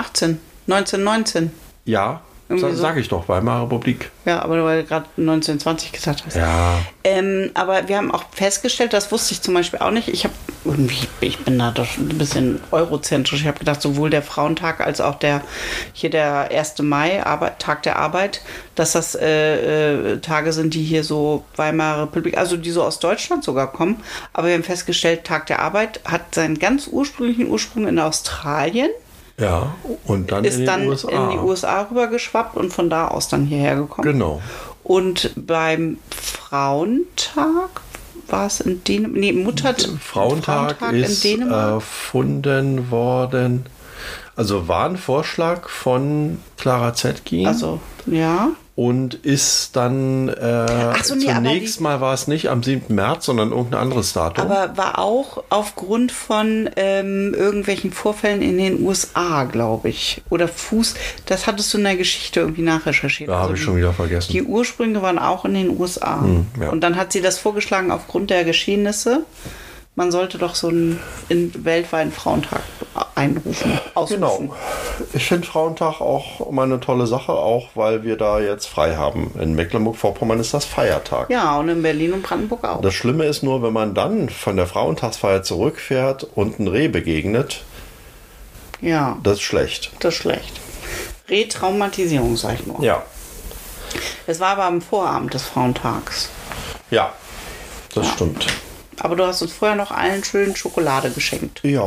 1919. Ja, sage ich doch, Weimarer Republik. Ja, aber weil du gerade 1920 gesagt hast. Ja. Aber wir haben auch festgestellt, das wusste ich zum Beispiel auch nicht. Ich bin da doch ein bisschen eurozentrisch. Ich habe gedacht, sowohl der Frauentag als auch der 1. Mai, Tag der Arbeit, dass das Tage sind, die hier so Weimarer Republik, also die so aus Deutschland sogar kommen. Aber wir haben festgestellt, Tag der Arbeit hat seinen ganz ursprünglichen Ursprung in Australien. Ja, und dann ist dann in die USA rübergeschwappt und von da aus dann hierher gekommen. Genau. Und beim Frauentag war es in Dänemark? Nee, Frauentag ist in Dänemark erfunden worden. Also war ein Vorschlag von Clara Zetkin. Also, ja. Und ist dann zunächst mal war es nicht am 7. März, sondern irgendein anderes Datum. Aber war auch aufgrund von irgendwelchen Vorfällen in den USA, glaube ich. Oder das hattest du in der Geschichte irgendwie nachrecherchiert. Da habe ich schon wieder vergessen. Die Ursprünge waren auch in den USA. Ja. Und dann hat sie das vorgeschlagen aufgrund der Geschehnisse. Man sollte doch so einen weltweiten Frauentag ausrufen. Genau. Ich finde Frauentag auch mal eine tolle Sache, auch weil wir da jetzt frei haben. In Mecklenburg-Vorpommern ist das Feiertag. Ja, und in Berlin und Brandenburg auch. Das Schlimme ist nur, wenn man dann von der Frauentagsfeier zurückfährt und ein Reh begegnet, ja, das ist schlecht. Das ist schlecht. Retraumatisierung, sag ich nur. Ja. Es war aber am Vorabend des Frauentags. Ja, das stimmt. Aber du hast uns vorher noch allen schön Schokolade geschenkt. Ja.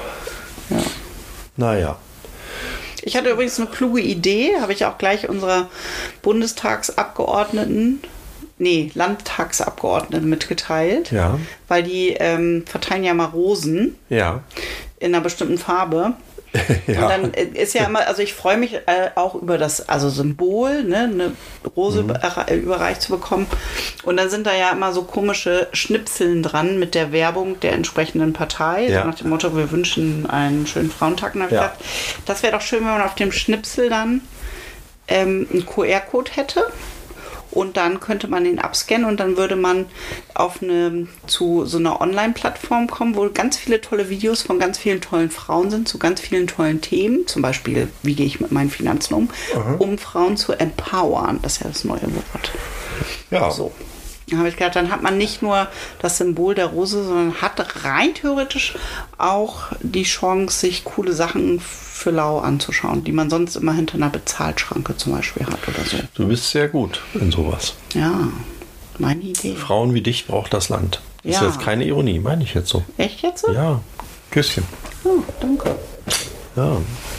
Naja. Ich hatte übrigens eine kluge Idee, habe ich auch gleich unserer Landtagsabgeordneten mitgeteilt. Ja. Weil die verteilen ja mal Rosen. Ja. In einer bestimmten Farbe. Ja. Und dann ist ja immer, also ich freue mich auch über das Symbol, ne, eine Rose überreicht zu bekommen. Und dann sind da ja immer so komische Schnipseln dran mit der Werbung der entsprechenden Partei. Ja. So nach dem Motto, wir wünschen einen schönen Frauentag. Und dann habe ich gedacht, das wäre doch schön, wenn man auf dem Schnipsel dann einen QR-Code hätte. Und dann könnte man den abscannen und dann würde man zu so einer Online-Plattform kommen, wo ganz viele tolle Videos von ganz vielen tollen Frauen sind, zu ganz vielen tollen Themen. Zum Beispiel, wie gehe ich mit meinen Finanzen um, um Frauen zu empowern. Das ist ja das neue Wort. Ja. So. Dann habe ich gedacht, dann hat man nicht nur das Symbol der Rose, sondern hat rein theoretisch auch die Chance, sich coole Sachen für lau anzuschauen, die man sonst immer hinter einer Bezahlschranke zum Beispiel hat oder so. Du bist sehr gut in sowas. Ja, meine Idee. Frauen wie dich braucht das Land. Das ist jetzt keine Ironie, meine ich jetzt so. Echt jetzt so? Ja, Küsschen. Oh, danke. Ja.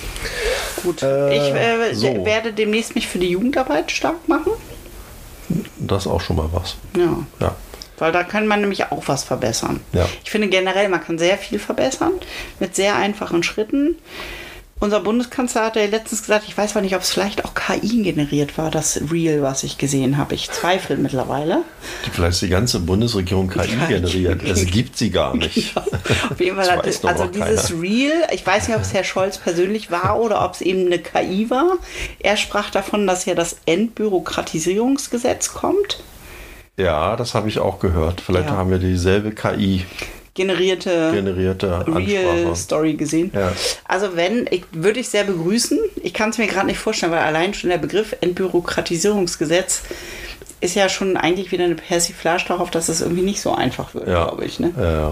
Gut, ich werde demnächst mich für die Jugendarbeit stark machen. Das ist auch schon mal was. Ja. Weil da kann man nämlich auch was verbessern. Ja. Ich finde generell, man kann sehr viel verbessern mit sehr einfachen Schritten. Unser Bundeskanzler hat ja letztens gesagt, ich weiß zwar nicht, ob es vielleicht auch KI generiert war, das Reel, was ich gesehen habe. Ich zweifle mittlerweile. Vielleicht ist die ganze Bundesregierung KI generiert. Es gibt sie gar nicht. Ja, auf jeden Fall hat dieses Reel, ich weiß nicht, ob es Herr Scholz persönlich war oder ob es eben eine KI war. Er sprach davon, dass ja das Entbürokratisierungsgesetz kommt. Ja, das habe ich auch gehört. Vielleicht haben wir dieselbe KI generierte Real-Story gesehen. Ja. Also würde ich sehr begrüßen. Ich kann es mir gerade nicht vorstellen, weil allein schon der Begriff Entbürokratisierungsgesetz ist ja schon eigentlich wieder eine Persiflage darauf, dass es irgendwie nicht so einfach wird, glaube ich. Ne? Ja.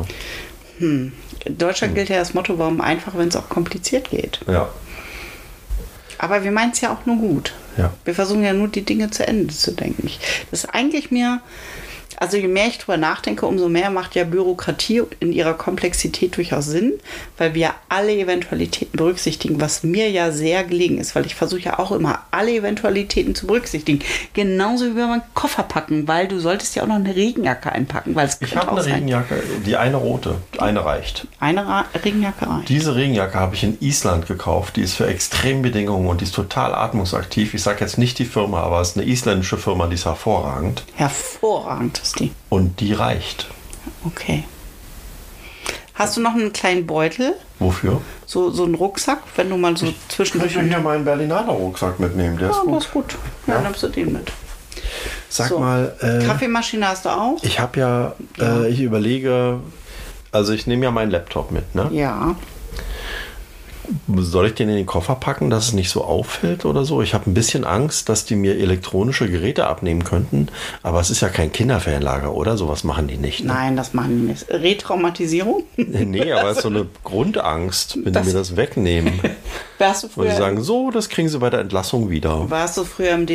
In Deutschland gilt ja das Motto, warum einfach, wenn es auch kompliziert geht. Ja. Aber wir meinen es ja auch nur gut. Ja. Wir versuchen ja nur, die Dinge zu Ende zu denken. Das ist eigentlich also je mehr ich drüber nachdenke, umso mehr macht ja Bürokratie in ihrer Komplexität durchaus Sinn, weil wir alle Eventualitäten berücksichtigen, was mir ja sehr gelegen ist, weil ich versuche ja auch immer, alle Eventualitäten zu berücksichtigen. Genauso wie beim Koffer packen, weil du solltest ja auch noch eine Regenjacke einpacken. Ich habe eine Regenjacke, die eine rote, eine reicht. Eine Regenjacke reicht. Diese Regenjacke habe ich in Island gekauft, die ist für Extrembedingungen und die ist total atmungsaktiv. Ich sage jetzt nicht die Firma, aber es ist eine isländische Firma, die ist hervorragend. Hervorragend. Und die reicht. Okay. Hast du noch einen kleinen Beutel? Wofür? So einen Rucksack, wenn du mal so zwischendurch... Ich kann hier meinen Berliner Rucksack mitnehmen, der ist gut. Das ist gut. Ja, dann nimmst du den mit. Sag mal... Kaffeemaschine hast du auch? Ich habe ich überlege... Also ich nehme ja meinen Laptop mit, ne? Ja. Soll ich den in den Koffer packen, dass es nicht so auffällt oder so? Ich habe ein bisschen Angst, dass die mir elektronische Geräte abnehmen könnten. Aber es ist ja kein Kinderferienlager, oder? Sowas machen die nicht. Ne? Nein, das machen die nicht. Retraumatisierung? Nee, aber es ist so eine Grundangst, wenn die mir das wegnehmen. Warst du früher? Und die sagen, so, das kriegen sie bei der Entlassung wieder. Warst du früher im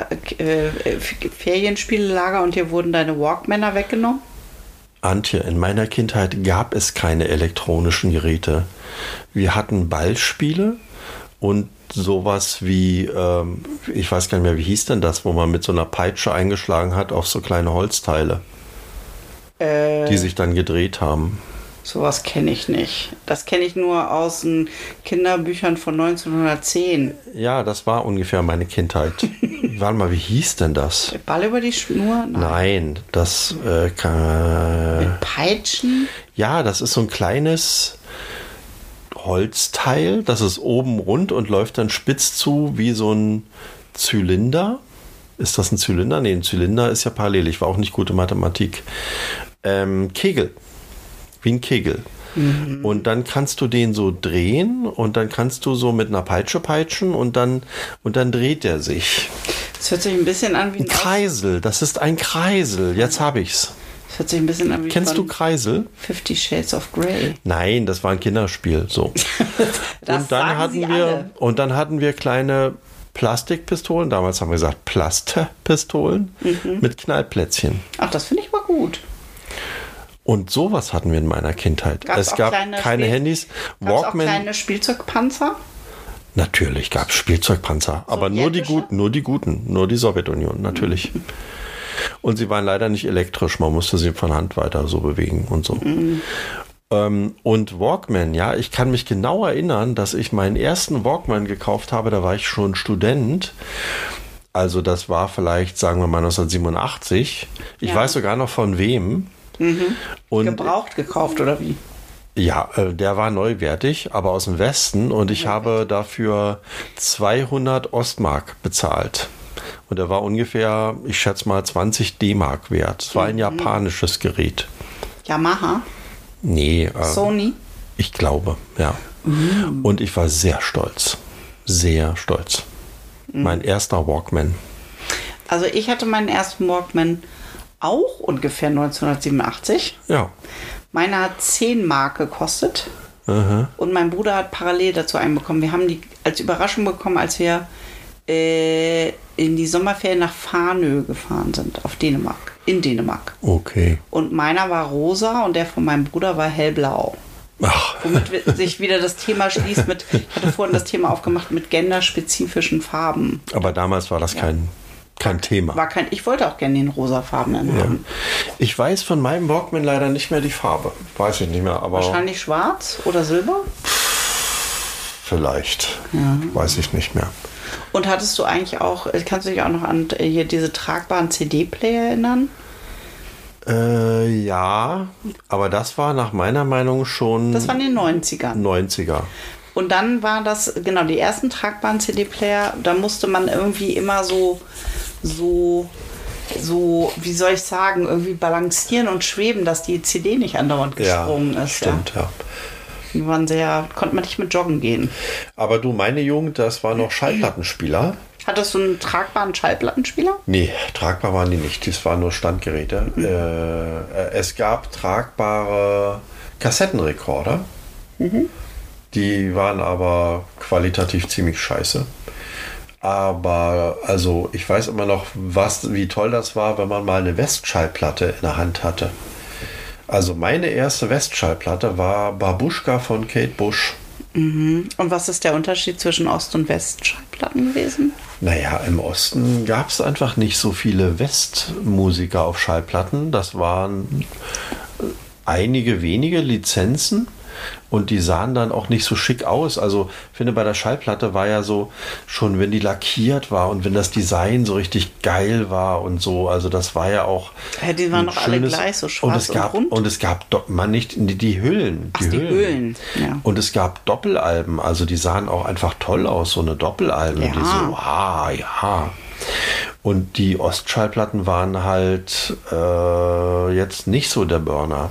DDR-Ferienspiellager und dir wurden deine Walkmänner weggenommen? Antje, in meiner Kindheit gab es keine elektronischen Geräte. Wir hatten Ballspiele und sowas wie, ich weiß gar nicht mehr, wie hieß denn das, wo man mit so einer Peitsche eingeschlagen hat auf so kleine Holzteile. die sich dann gedreht haben. Sowas kenne ich nicht. Das kenne ich nur aus den Kinderbüchern von 1910. Ja, das war ungefähr meine Kindheit. Warte mal, wie hieß denn das? Ball über die Schnur? Nein, das Mit Peitschen? Ja, das ist so ein kleines Holzteil. Das ist oben rund und läuft dann spitz zu wie so ein Zylinder. Ist das ein Zylinder? Nee, ein Zylinder ist ja parallel. Ich war auch nicht gut in Mathematik. Kegel. Wie ein Kegel. Und dann kannst du den so drehen und dann kannst du so mit einer Peitsche peitschen und dann dreht der sich. Das hört sich ein bisschen an wie ein Kreisel. Das ist ein Kreisel. Jetzt habe ich's. Das hört sich ein bisschen an wie Kennst du Kreisel? 50 Shades of Grey. Nein, das war ein Kinderspiel. So. Und dann hatten wir kleine Plastikpistolen. Damals haben wir gesagt Plastpistolen mit Knallplätzchen. Ach, das finde ich mal gut. Und sowas hatten wir in meiner Kindheit. Es gab keine Handys. Gab es auch kleine Spielzeugpanzer? Natürlich gab es Spielzeugpanzer, aber nur die guten, nur die Sowjetunion, natürlich. Und sie waren leider nicht elektrisch, man musste sie von Hand weiter so bewegen und so. Und Walkman, ja, ich kann mich genau erinnern, dass ich meinen ersten Walkman gekauft habe, da war ich schon Student. Also das war vielleicht, sagen wir mal, 1987. Ich weiß sogar noch von wem. Und gebraucht gekauft oder wie? Ja, der war neuwertig, aber aus dem Westen und ich habe dafür 200 Ostmark bezahlt. Und der war ungefähr, ich schätze mal, 20 D-Mark wert. Es war ein japanisches Gerät. Yamaha? Nee. Sony? Ich glaube, ja. Und ich war sehr stolz. Sehr stolz. Mein erster Walkman. Also ich hatte meinen ersten Walkman auch ungefähr 1987. Ja. Meiner hat 10 Mark gekostet. Und mein Bruder hat parallel dazu einen bekommen. Wir haben die als Überraschung bekommen, als wir in die Sommerferien nach Farnö gefahren sind, in Dänemark. Okay. Und meiner war rosa und der von meinem Bruder war hellblau. Ach. Womit sich wieder das Thema schließt mit, ich hatte vorhin das Thema aufgemacht, mit genderspezifischen Farben. Aber damals war das kein Thema. Ich wollte auch gerne den rosafarbenen haben. Ich weiß von meinem Walkman leider nicht mehr die Farbe. Weiß ich nicht mehr, aber... Wahrscheinlich schwarz oder silber? Vielleicht. Ja. Weiß ich nicht mehr. Und hattest du eigentlich auch, kannst du dich auch noch an hier diese tragbaren CD-Player erinnern? Ja, aber das war nach meiner Meinung schon... Das war in den 90ern. Und dann war das, genau, die ersten tragbaren CD-Player, da musste man irgendwie immer so, wie soll ich sagen, irgendwie balancieren und schweben, dass die CD nicht andauernd gesprungen ist. Stimmt, ja. Die waren konnte man nicht mit joggen gehen. Aber du, meine Jugend, das war noch Schallplattenspieler. Hattest du einen tragbaren Schallplattenspieler? Nee, tragbar waren die nicht. Das waren nur Standgeräte. Es gab tragbare Kassettenrekorder. Die waren aber qualitativ ziemlich scheiße. Aber also ich weiß immer noch, wie toll das war, wenn man mal eine Westschallplatte in der Hand hatte. Also meine erste Westschallplatte war Babuschka von Kate Bush. Und was ist der Unterschied zwischen Ost- und Westschallplatten gewesen? Naja, im Osten gab es einfach nicht so viele Westmusiker auf Schallplatten. Das waren einige wenige Lizenzen. Und die sahen dann auch nicht so schick aus. Also ich finde, bei der Schallplatte war ja so, schon wenn die lackiert war und wenn das Design so richtig geil war und so, also das war ja auch... Ja, die waren doch alle gleich, so schwarz und rund. Und es gab die Hüllen. Die Hüllen. Ja. Und es gab Doppelalben, also die sahen auch einfach toll aus, so eine Doppelalben. Ja. Die so, ja. Und die Ostschallplatten waren halt jetzt nicht so der Burner.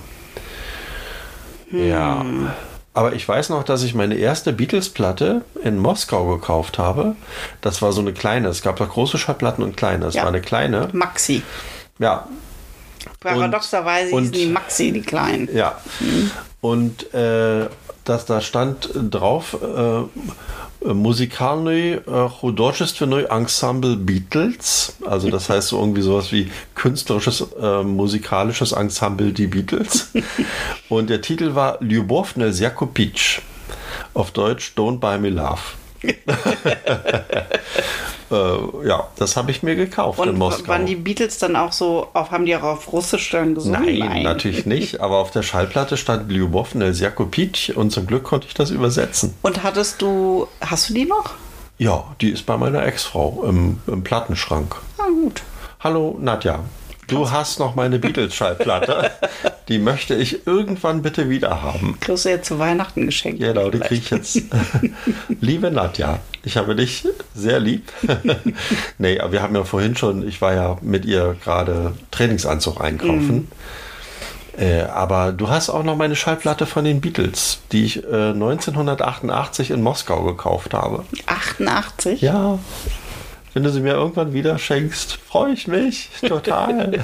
Ja, aber ich weiß noch, dass ich meine erste Beatles-Platte in Moskau gekauft habe. Das war so eine kleine. Es gab da große Schallplatten und kleine. Das war eine kleine. Maxi. Ja. Paradoxerweise hießen die Maxi, die kleinen. Ja. Und da stand drauf, Muzikalny Художественное Ensemble Beatles. Also das heißt so irgendwie sowas wie künstlerisches, musikalisches Ensemble die Beatles. Und der Titel war Любовь нельзя купить. Auf Deutsch Don't Buy Me Love. Ja, das habe ich mir gekauft in Und Moskau. waren die Beatles dann auch so, haben die auch auf Russisch dann gesungen? Nein, natürlich nicht. Aber auf der Schallplatte stand Lyubov Nelsiako Pitsch und zum Glück konnte ich das übersetzen. Und hast du die noch? Ja, die ist bei meiner Ex-Frau im Plattenschrank. Ah, gut. Hallo Nadja, du hast noch meine Beatles-Schallplatte. Die möchte ich irgendwann bitte wieder haben. Kriegst du jetzt zu Weihnachten geschenkt? Genau, die kriege ich jetzt. Liebe Nadja, ich habe dich sehr lieb. Nee, aber wir haben ja vorhin schon, ich war ja mit ihr gerade Trainingsanzug einkaufen. Aber du hast auch noch meine Schallplatte von den Beatles, die ich 1988 in Moskau gekauft habe. 88? Ja. Wenn du sie mir irgendwann wieder schenkst, freue ich mich total.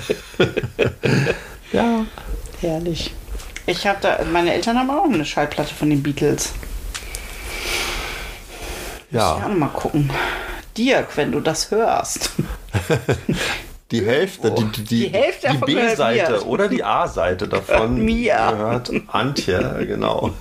Ja. Herrlich. Meine Eltern haben auch eine Schallplatte von den Beatles. Ja. Muss ich auch noch mal gucken. Dirk, wenn du das hörst. Die Hälfte, die Hälfte die davon gehört B-Seite mir. oder die A-Seite davon Mir. gehört Antje, genau.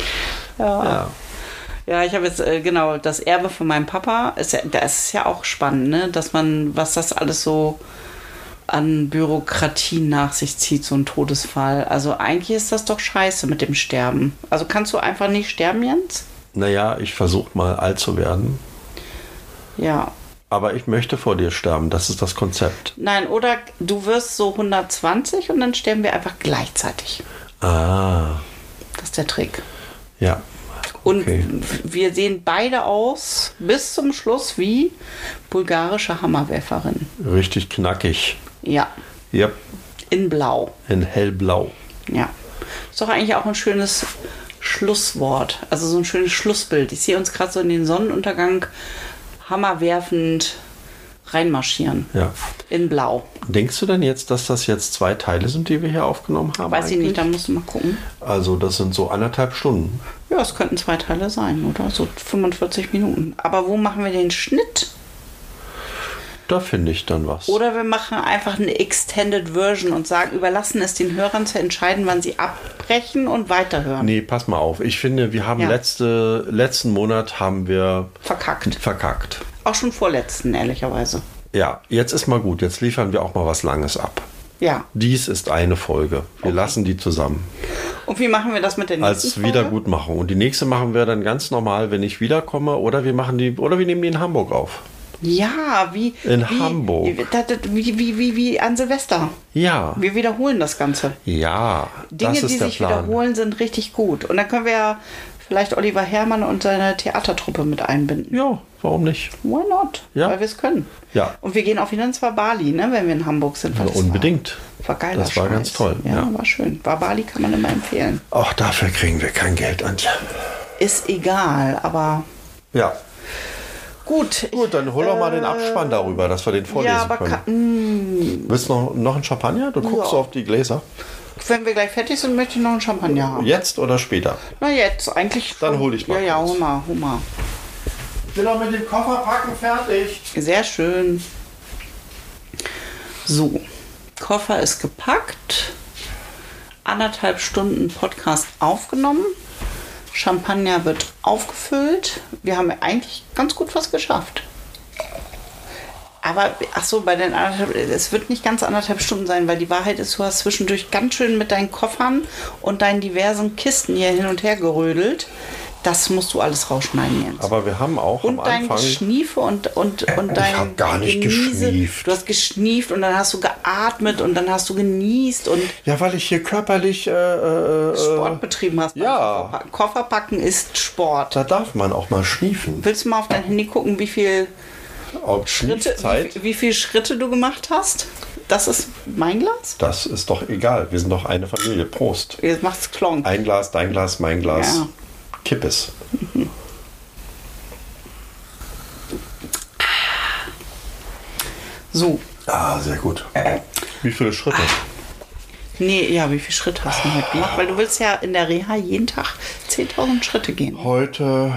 Ja. Ja, ich habe jetzt, genau, das Erbe von meinem Papa, das ist ja auch spannend, ne? Dass was das alles so an Bürokratie nach sich zieht, so ein Todesfall. Also eigentlich ist das doch scheiße mit dem Sterben. Also kannst du einfach nicht sterben, Jens? Naja, ich versuche mal alt zu werden. Ja. Aber ich möchte vor dir sterben, das ist das Konzept. Nein, oder du wirst so 120 und dann sterben wir einfach gleichzeitig. Ah, Das ist der Trick. ja. Und Okay. wir sehen beide aus, bis zum Schluss, wie bulgarische Hammerwerferinnen. Richtig knackig. Ja, Yep, in Blau. in hellblau. Ja. Ist doch eigentlich auch ein schönes Schlusswort. Also so ein schönes Schlussbild. Ich sehe uns gerade so in den Sonnenuntergang hammerwerfend reinmarschieren. Ja. In Blau. Denkst du denn jetzt, dass das jetzt 2 Teile sind, die wir hier aufgenommen haben? Weiß ich eigentlich? nicht, da musst du mal gucken. Also das sind so 1,5 Stunden. Ja, es könnten 2 Teile sein, oder? So 45 Minuten. Aber wo machen wir den Schnitt? Da finde ich dann was. Oder wir machen einfach eine Extended Version und überlassen es den Hörern zu entscheiden, wann sie abbrechen und weiterhören. Nee, pass mal auf. Ich finde, wir haben Ja. letzten Monat haben wir Verkackt. Auch schon vorletzten, ehrlicherweise. Ja, jetzt ist mal gut. Jetzt liefern wir auch mal was Langes ab. Ja. Dies ist eine Folge. Wir Okay. lassen die zusammen. Und wie machen wir das mit der nächsten Als Folge? Wiedergutmachung. Und die nächste machen wir dann ganz normal, wenn ich wiederkomme. Oder wir nehmen die in Hamburg auf. Ja, wie Hamburg. Wie an Silvester. Ja. Wir wiederholen das Ganze. Ja. Dinge, das ist die der sich Plan. wiederholen, sind richtig gut. Und dann können wir ja vielleicht Oliver Herrmann und seine Theatertruppe mit einbinden. Ja, warum nicht? Why not? Ja. Weil wir es können. Ja. Und wir gehen auch wieder ins Bali, ne, wenn wir in Hamburg sind. weil Ja, das unbedingt. War geiler Das war Scheiß. ganz toll, Ja, ja. war schön. Bali kann man immer empfehlen. Auch dafür kriegen wir kein Geld, Antje. Ist egal, aber Ja. gut. Gut, dann hol doch mal den Abspann darüber, dass wir den vorlesen Ja, aber können. Willst du noch einen Champagner? Du guckst Ja. so auf die Gläser. wenn wir gleich fertig sind, möchte ich noch einen Champagner haben. Jetzt oder später? Na jetzt, eigentlich. Dann schon. hol ich mal Ja, kurz. hol mal. Ich bin auch mit dem Koffer packen fertig. Sehr schön. So, Koffer ist gepackt. 1,5 Stunden Podcast aufgenommen. Champagner wird aufgefüllt. Wir haben eigentlich ganz gut was geschafft. Aber, ach so, bei den 1,5, es wird nicht ganz 1,5 Stunden sein, weil die Wahrheit ist, du hast zwischendurch ganz schön mit deinen Koffern und deinen diversen Kisten hier hin und her gerödelt. Das musst du alles rausschneiden jetzt. Aber wir haben auch Und am dein Anfang... Geschniefe und dein hab gar nicht geschnieft. Du hast geschnieft und dann hast du geatmet und dann hast du genießt und Ja, weil ich hier körperlich... Sport betrieben hast. beim ja. Kofferpacken. Kofferpacken ist Sport. Da darf man auch mal schniefen. Willst du mal auf dein Handy gucken, wie viel Ob Schritte, Schniefzeit, wie viel Schritte du gemacht hast? Das ist mein Glas? das ist doch egal. Wir sind doch eine Familie. Prost. Jetzt macht's Klonk. Ein Glas, dein Glas, mein Glas. Ja. Kipp es. So. Ah, sehr gut. Wie viele Schritte? Nee, ja, wie viel Schritt hast du heute gemacht? Weil du willst ja in der Reha jeden Tag 10.000 Schritte gehen. Heute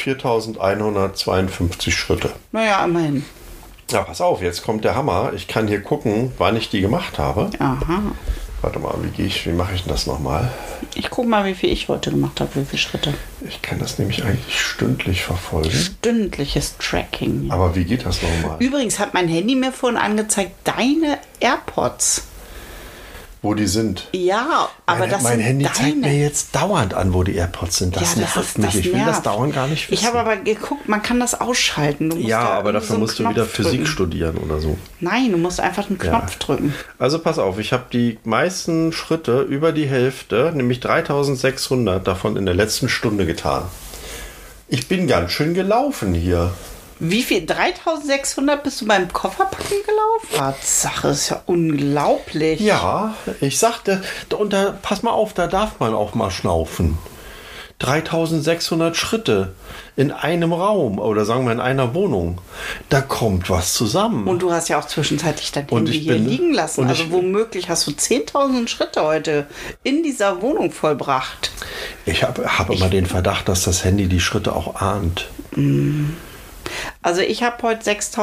4.152 Schritte. Naja, immerhin. Ja, pass auf, jetzt kommt der Hammer. Ich kann hier gucken, wann ich die gemacht habe. Aha. Warte mal, wie mache ich denn das nochmal? Ich gucke mal, wie viel ich heute gemacht habe, wie viele Schritte. Ich kann das nämlich eigentlich stündlich verfolgen. Stündliches Tracking. Aber wie geht das nochmal? Übrigens hat mein Handy mir vorhin angezeigt, deine AirPods. Wo die sind. Ja, aber das mein sind Handy deine. zeigt mir jetzt dauernd an, wo die AirPods sind. Das nervt mich. Ich will das dauernd gar nicht wissen. Ich habe aber geguckt, man kann das ausschalten. Du musst ja, da aber dafür so musst du Knopf wieder Physik drücken. studieren oder so. Nein, du musst einfach einen Knopf drücken. Also pass auf, ich habe die meisten Schritte, über die Hälfte, nämlich 3600 davon in der letzten Stunde getan. Ich bin ganz schön gelaufen hier. Wie viel? 3600 bist du beim Kofferpacken gelaufen? Sache ist ja unglaublich. Ja, ich sagte, und da, pass mal auf, da darf man auch mal schnaufen. 3600 Schritte in einem Raum oder sagen wir in einer Wohnung. Da kommt was zusammen. Und du hast ja auch zwischenzeitlich dein Und Handy ich hier bin- liegen lassen. und Also ich- womöglich hast du 10.000 Schritte heute in dieser Wohnung vollbracht. Ich habe immer den Verdacht, dass das Handy die Schritte auch ahnt. Also ich habe heute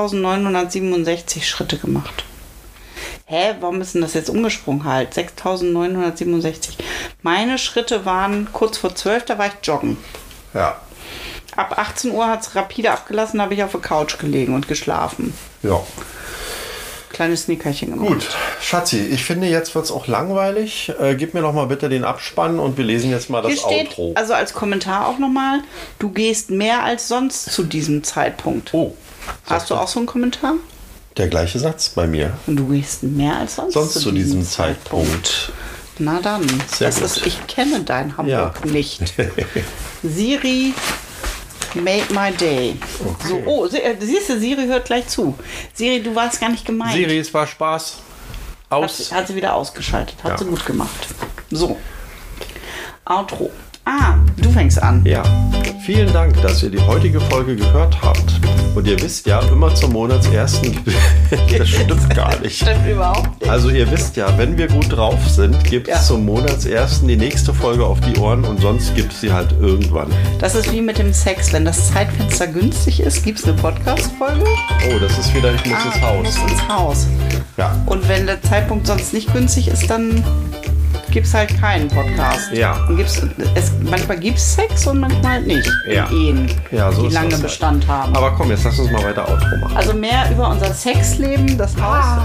6.967 Schritte gemacht. Hä, warum ist denn das jetzt umgesprungen halt? 6.967. Meine Schritte waren kurz vor 12, da war ich joggen. Ja. Ab 18 Uhr hat es rapide abgelassen, da habe ich auf der Couch gelegen und geschlafen. Ja. Kleines Snickerchen gemacht. Gut, Schatzi, ich finde, jetzt wird es auch langweilig. Gib mir doch mal bitte den Abspann und wir lesen jetzt mal Hier das steht, Outro. also als Kommentar auch nochmal, du gehst mehr als sonst zu diesem Zeitpunkt. Oh, Hast du auch so einen Kommentar? der gleiche Satz bei mir. Und du gehst mehr als sonst Zu diesem Zeitpunkt. Na dann, Sehr gut. ich kenne dein Hamburg Ja. nicht. Siri made my day. Okay. So, oh, siehst du, Siri hört gleich zu. Siri, du warst gar nicht gemeint. Siri, es war Spaß. Aus. Hat sie wieder ausgeschaltet. Hat Ja. sie gut gemacht. So. Outro. Ah, du fängst an. Ja, vielen Dank, dass ihr die heutige Folge gehört habt. Und ihr wisst ja, immer zum Monatsersten, das stimmt gar nicht. Stimmt überhaupt nicht. Also ihr wisst ja, wenn wir gut drauf sind, gibt es Ja. zum Monatsersten die nächste Folge auf die Ohren und sonst gibt es sie halt irgendwann. Das ist wie mit dem Sex. Wenn das Zeitfenster günstig ist, gibt es eine Podcast-Folge. Oh, das ist wieder, ich muss ins Du Haus. musst ins Haus. Ja. Und wenn der Zeitpunkt sonst nicht günstig ist, dann gibt es halt keinen Podcast. Ja. Und manchmal gibt es Sex und manchmal halt nicht. Ja. In Ehen, Ja, so die ist lange das halt. Bestand haben. Aber komm, jetzt lass uns mal weiter Outro machen. Also mehr über unser Sexleben, das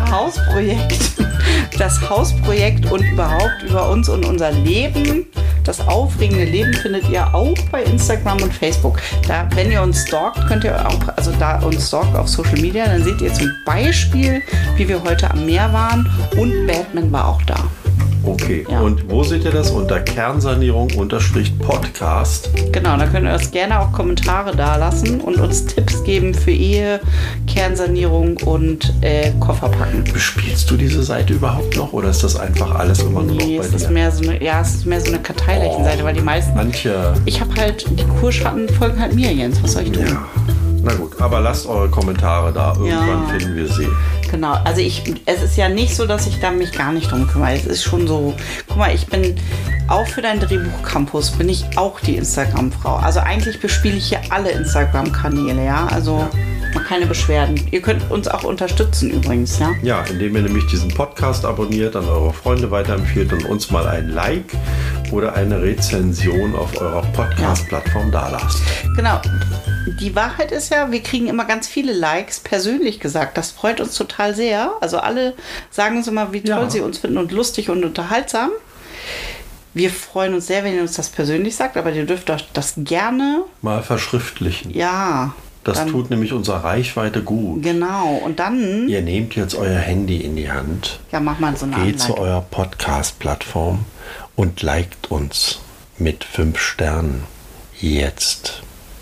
Hausprojekt und überhaupt über uns und unser Leben. Das aufregende Leben findet ihr auch bei Instagram und Facebook. Da, wenn ihr uns stalkt, könnt ihr auch, also da uns stalkt auf Social Media, dann seht ihr zum Beispiel, wie wir heute am Meer waren und Batman war auch da. Okay, Ja. und wo seht ihr das? Unter Kernsanierung-Podcast. Genau, da könnt ihr uns gerne auch Kommentare da lassen und uns Tipps geben für Ehe, Kernsanierung und Kofferpacken. Bespielst du diese Seite überhaupt noch oder ist das einfach alles immer nur noch Nee, bei es ist dir? mehr so eine, es ist mehr so eine Karteileichenseite, weil die meisten. Manche. Ich habe halt, die Kurschatten folgen halt mir, Jens. Was soll ich tun? Ja. Na gut, aber lasst eure Kommentare da. Irgendwann Ja. finden wir sie. Genau, also es ist ja nicht so, dass ich da mich gar nicht drum kümmere. Es ist schon so, guck mal, ich bin auch für deinen Drehbuch-Campus, bin ich auch die Instagram-Frau. Also eigentlich bespiele ich hier alle Instagram-Kanäle, ja. Also mal keine Beschwerden. Ihr könnt uns auch unterstützen übrigens, ja. Ja, indem ihr nämlich diesen Podcast abonniert, an eure Freunde weiterempfiehlt und uns mal ein Like oder eine Rezension auf eurer Podcast-Plattform dalasst. Genau. Die Wahrheit ist ja, wir kriegen immer ganz viele Likes, persönlich gesagt. Das freut uns total sehr. Also alle sagen uns immer, wie toll Ja. sie uns finden und lustig und unterhaltsam. Wir freuen uns sehr, wenn ihr uns das persönlich sagt, aber ihr dürft euch das gerne, Mal verschriftlichen. ja. Das dann, tut nämlich unserer Reichweite gut. Genau. Und dann, Ihr nehmt jetzt euer Handy in die Hand, ja, mach mal so eine geht zu Anleitung. eurer Podcast-Plattform und liked uns mit 5 Sternen. Jetzt.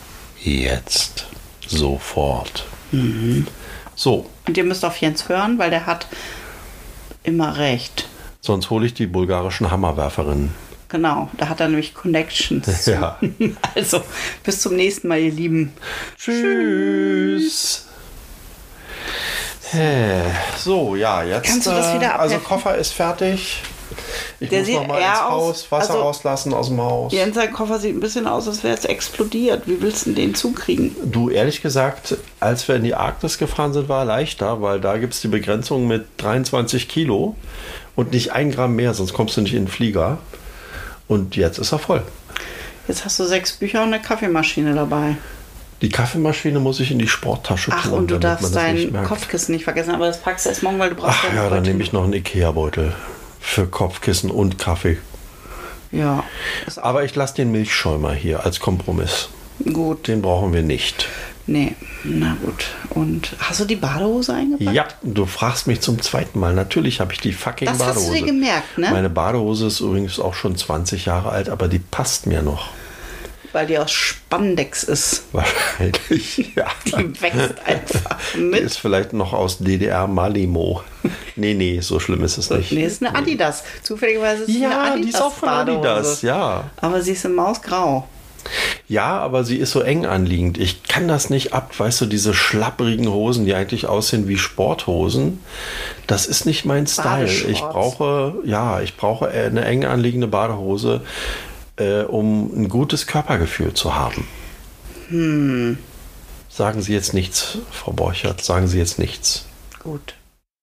Sofort. So, Und ihr müsst auf Jens hören, weil der hat immer recht. sonst hole ich die bulgarischen Hammerwerferinnen. Genau, da hat er nämlich Connections. Ja. Also, bis zum nächsten Mal, ihr Lieben. Tschüss. So, ja, jetzt. Kannst du das wieder Also abheften? Koffer ist fertig. Ich Der muss sieht noch mal eher ins aus- Haus, Wasser also- rauslassen aus dem Haus. Jens, sein Koffer sieht ein bisschen aus, als wäre es explodiert. Wie willst du den zukriegen? Du, ehrlich gesagt, als wir in die Arktis gefahren sind, war er leichter, weil da gibt es die Begrenzung mit 23 Kilo und nicht 1 Gramm mehr, sonst kommst du nicht in den Flieger. Und jetzt ist er voll. Jetzt hast du 6 Bücher und eine Kaffeemaschine dabei. Die Kaffeemaschine muss ich in die Sporttasche tun. Ach, und du damit darfst man das nicht dein merkt. Kopfkissen nicht vergessen, aber das packst du erst morgen, weil du brauchst Ach ja, dann nehme ich noch einen Ikea-Beutel für Kopfkissen und Kaffee. Ja, ist auch Aber ich lasse den Milchschäumer hier als Kompromiss. gut. Den brauchen wir nicht. Nee, na gut. Und hast du die Badehose eingepackt? Ja, du fragst mich zum zweiten Mal. Natürlich habe ich die fucking Das Badehose. hast du dir gemerkt, ne? Meine Badehose ist übrigens auch schon 20 Jahre alt, aber die passt mir noch. Weil die aus Spandex ist. Wahrscheinlich, ja. Die wächst einfach Die mit. ist vielleicht noch aus DDR Malimo. Nee, so schlimm ist es nicht. Nee, ist eine Adidas. Zufälligerweise ist es eine Ja, Adidas. die ist auch von Adidas, Badehose. ja. Aber sie ist in Mausgrau. Ja, aber sie ist so eng anliegend. Ich kann das nicht ab, weißt du, diese schlapprigen Hosen, die eigentlich aussehen wie Sporthosen. Das ist nicht mein Style. Ich brauche eine eng anliegende Badehose, um ein gutes Körpergefühl zu haben. Sagen Sie jetzt nichts, Frau Borchert, sagen Sie jetzt nichts. Gut.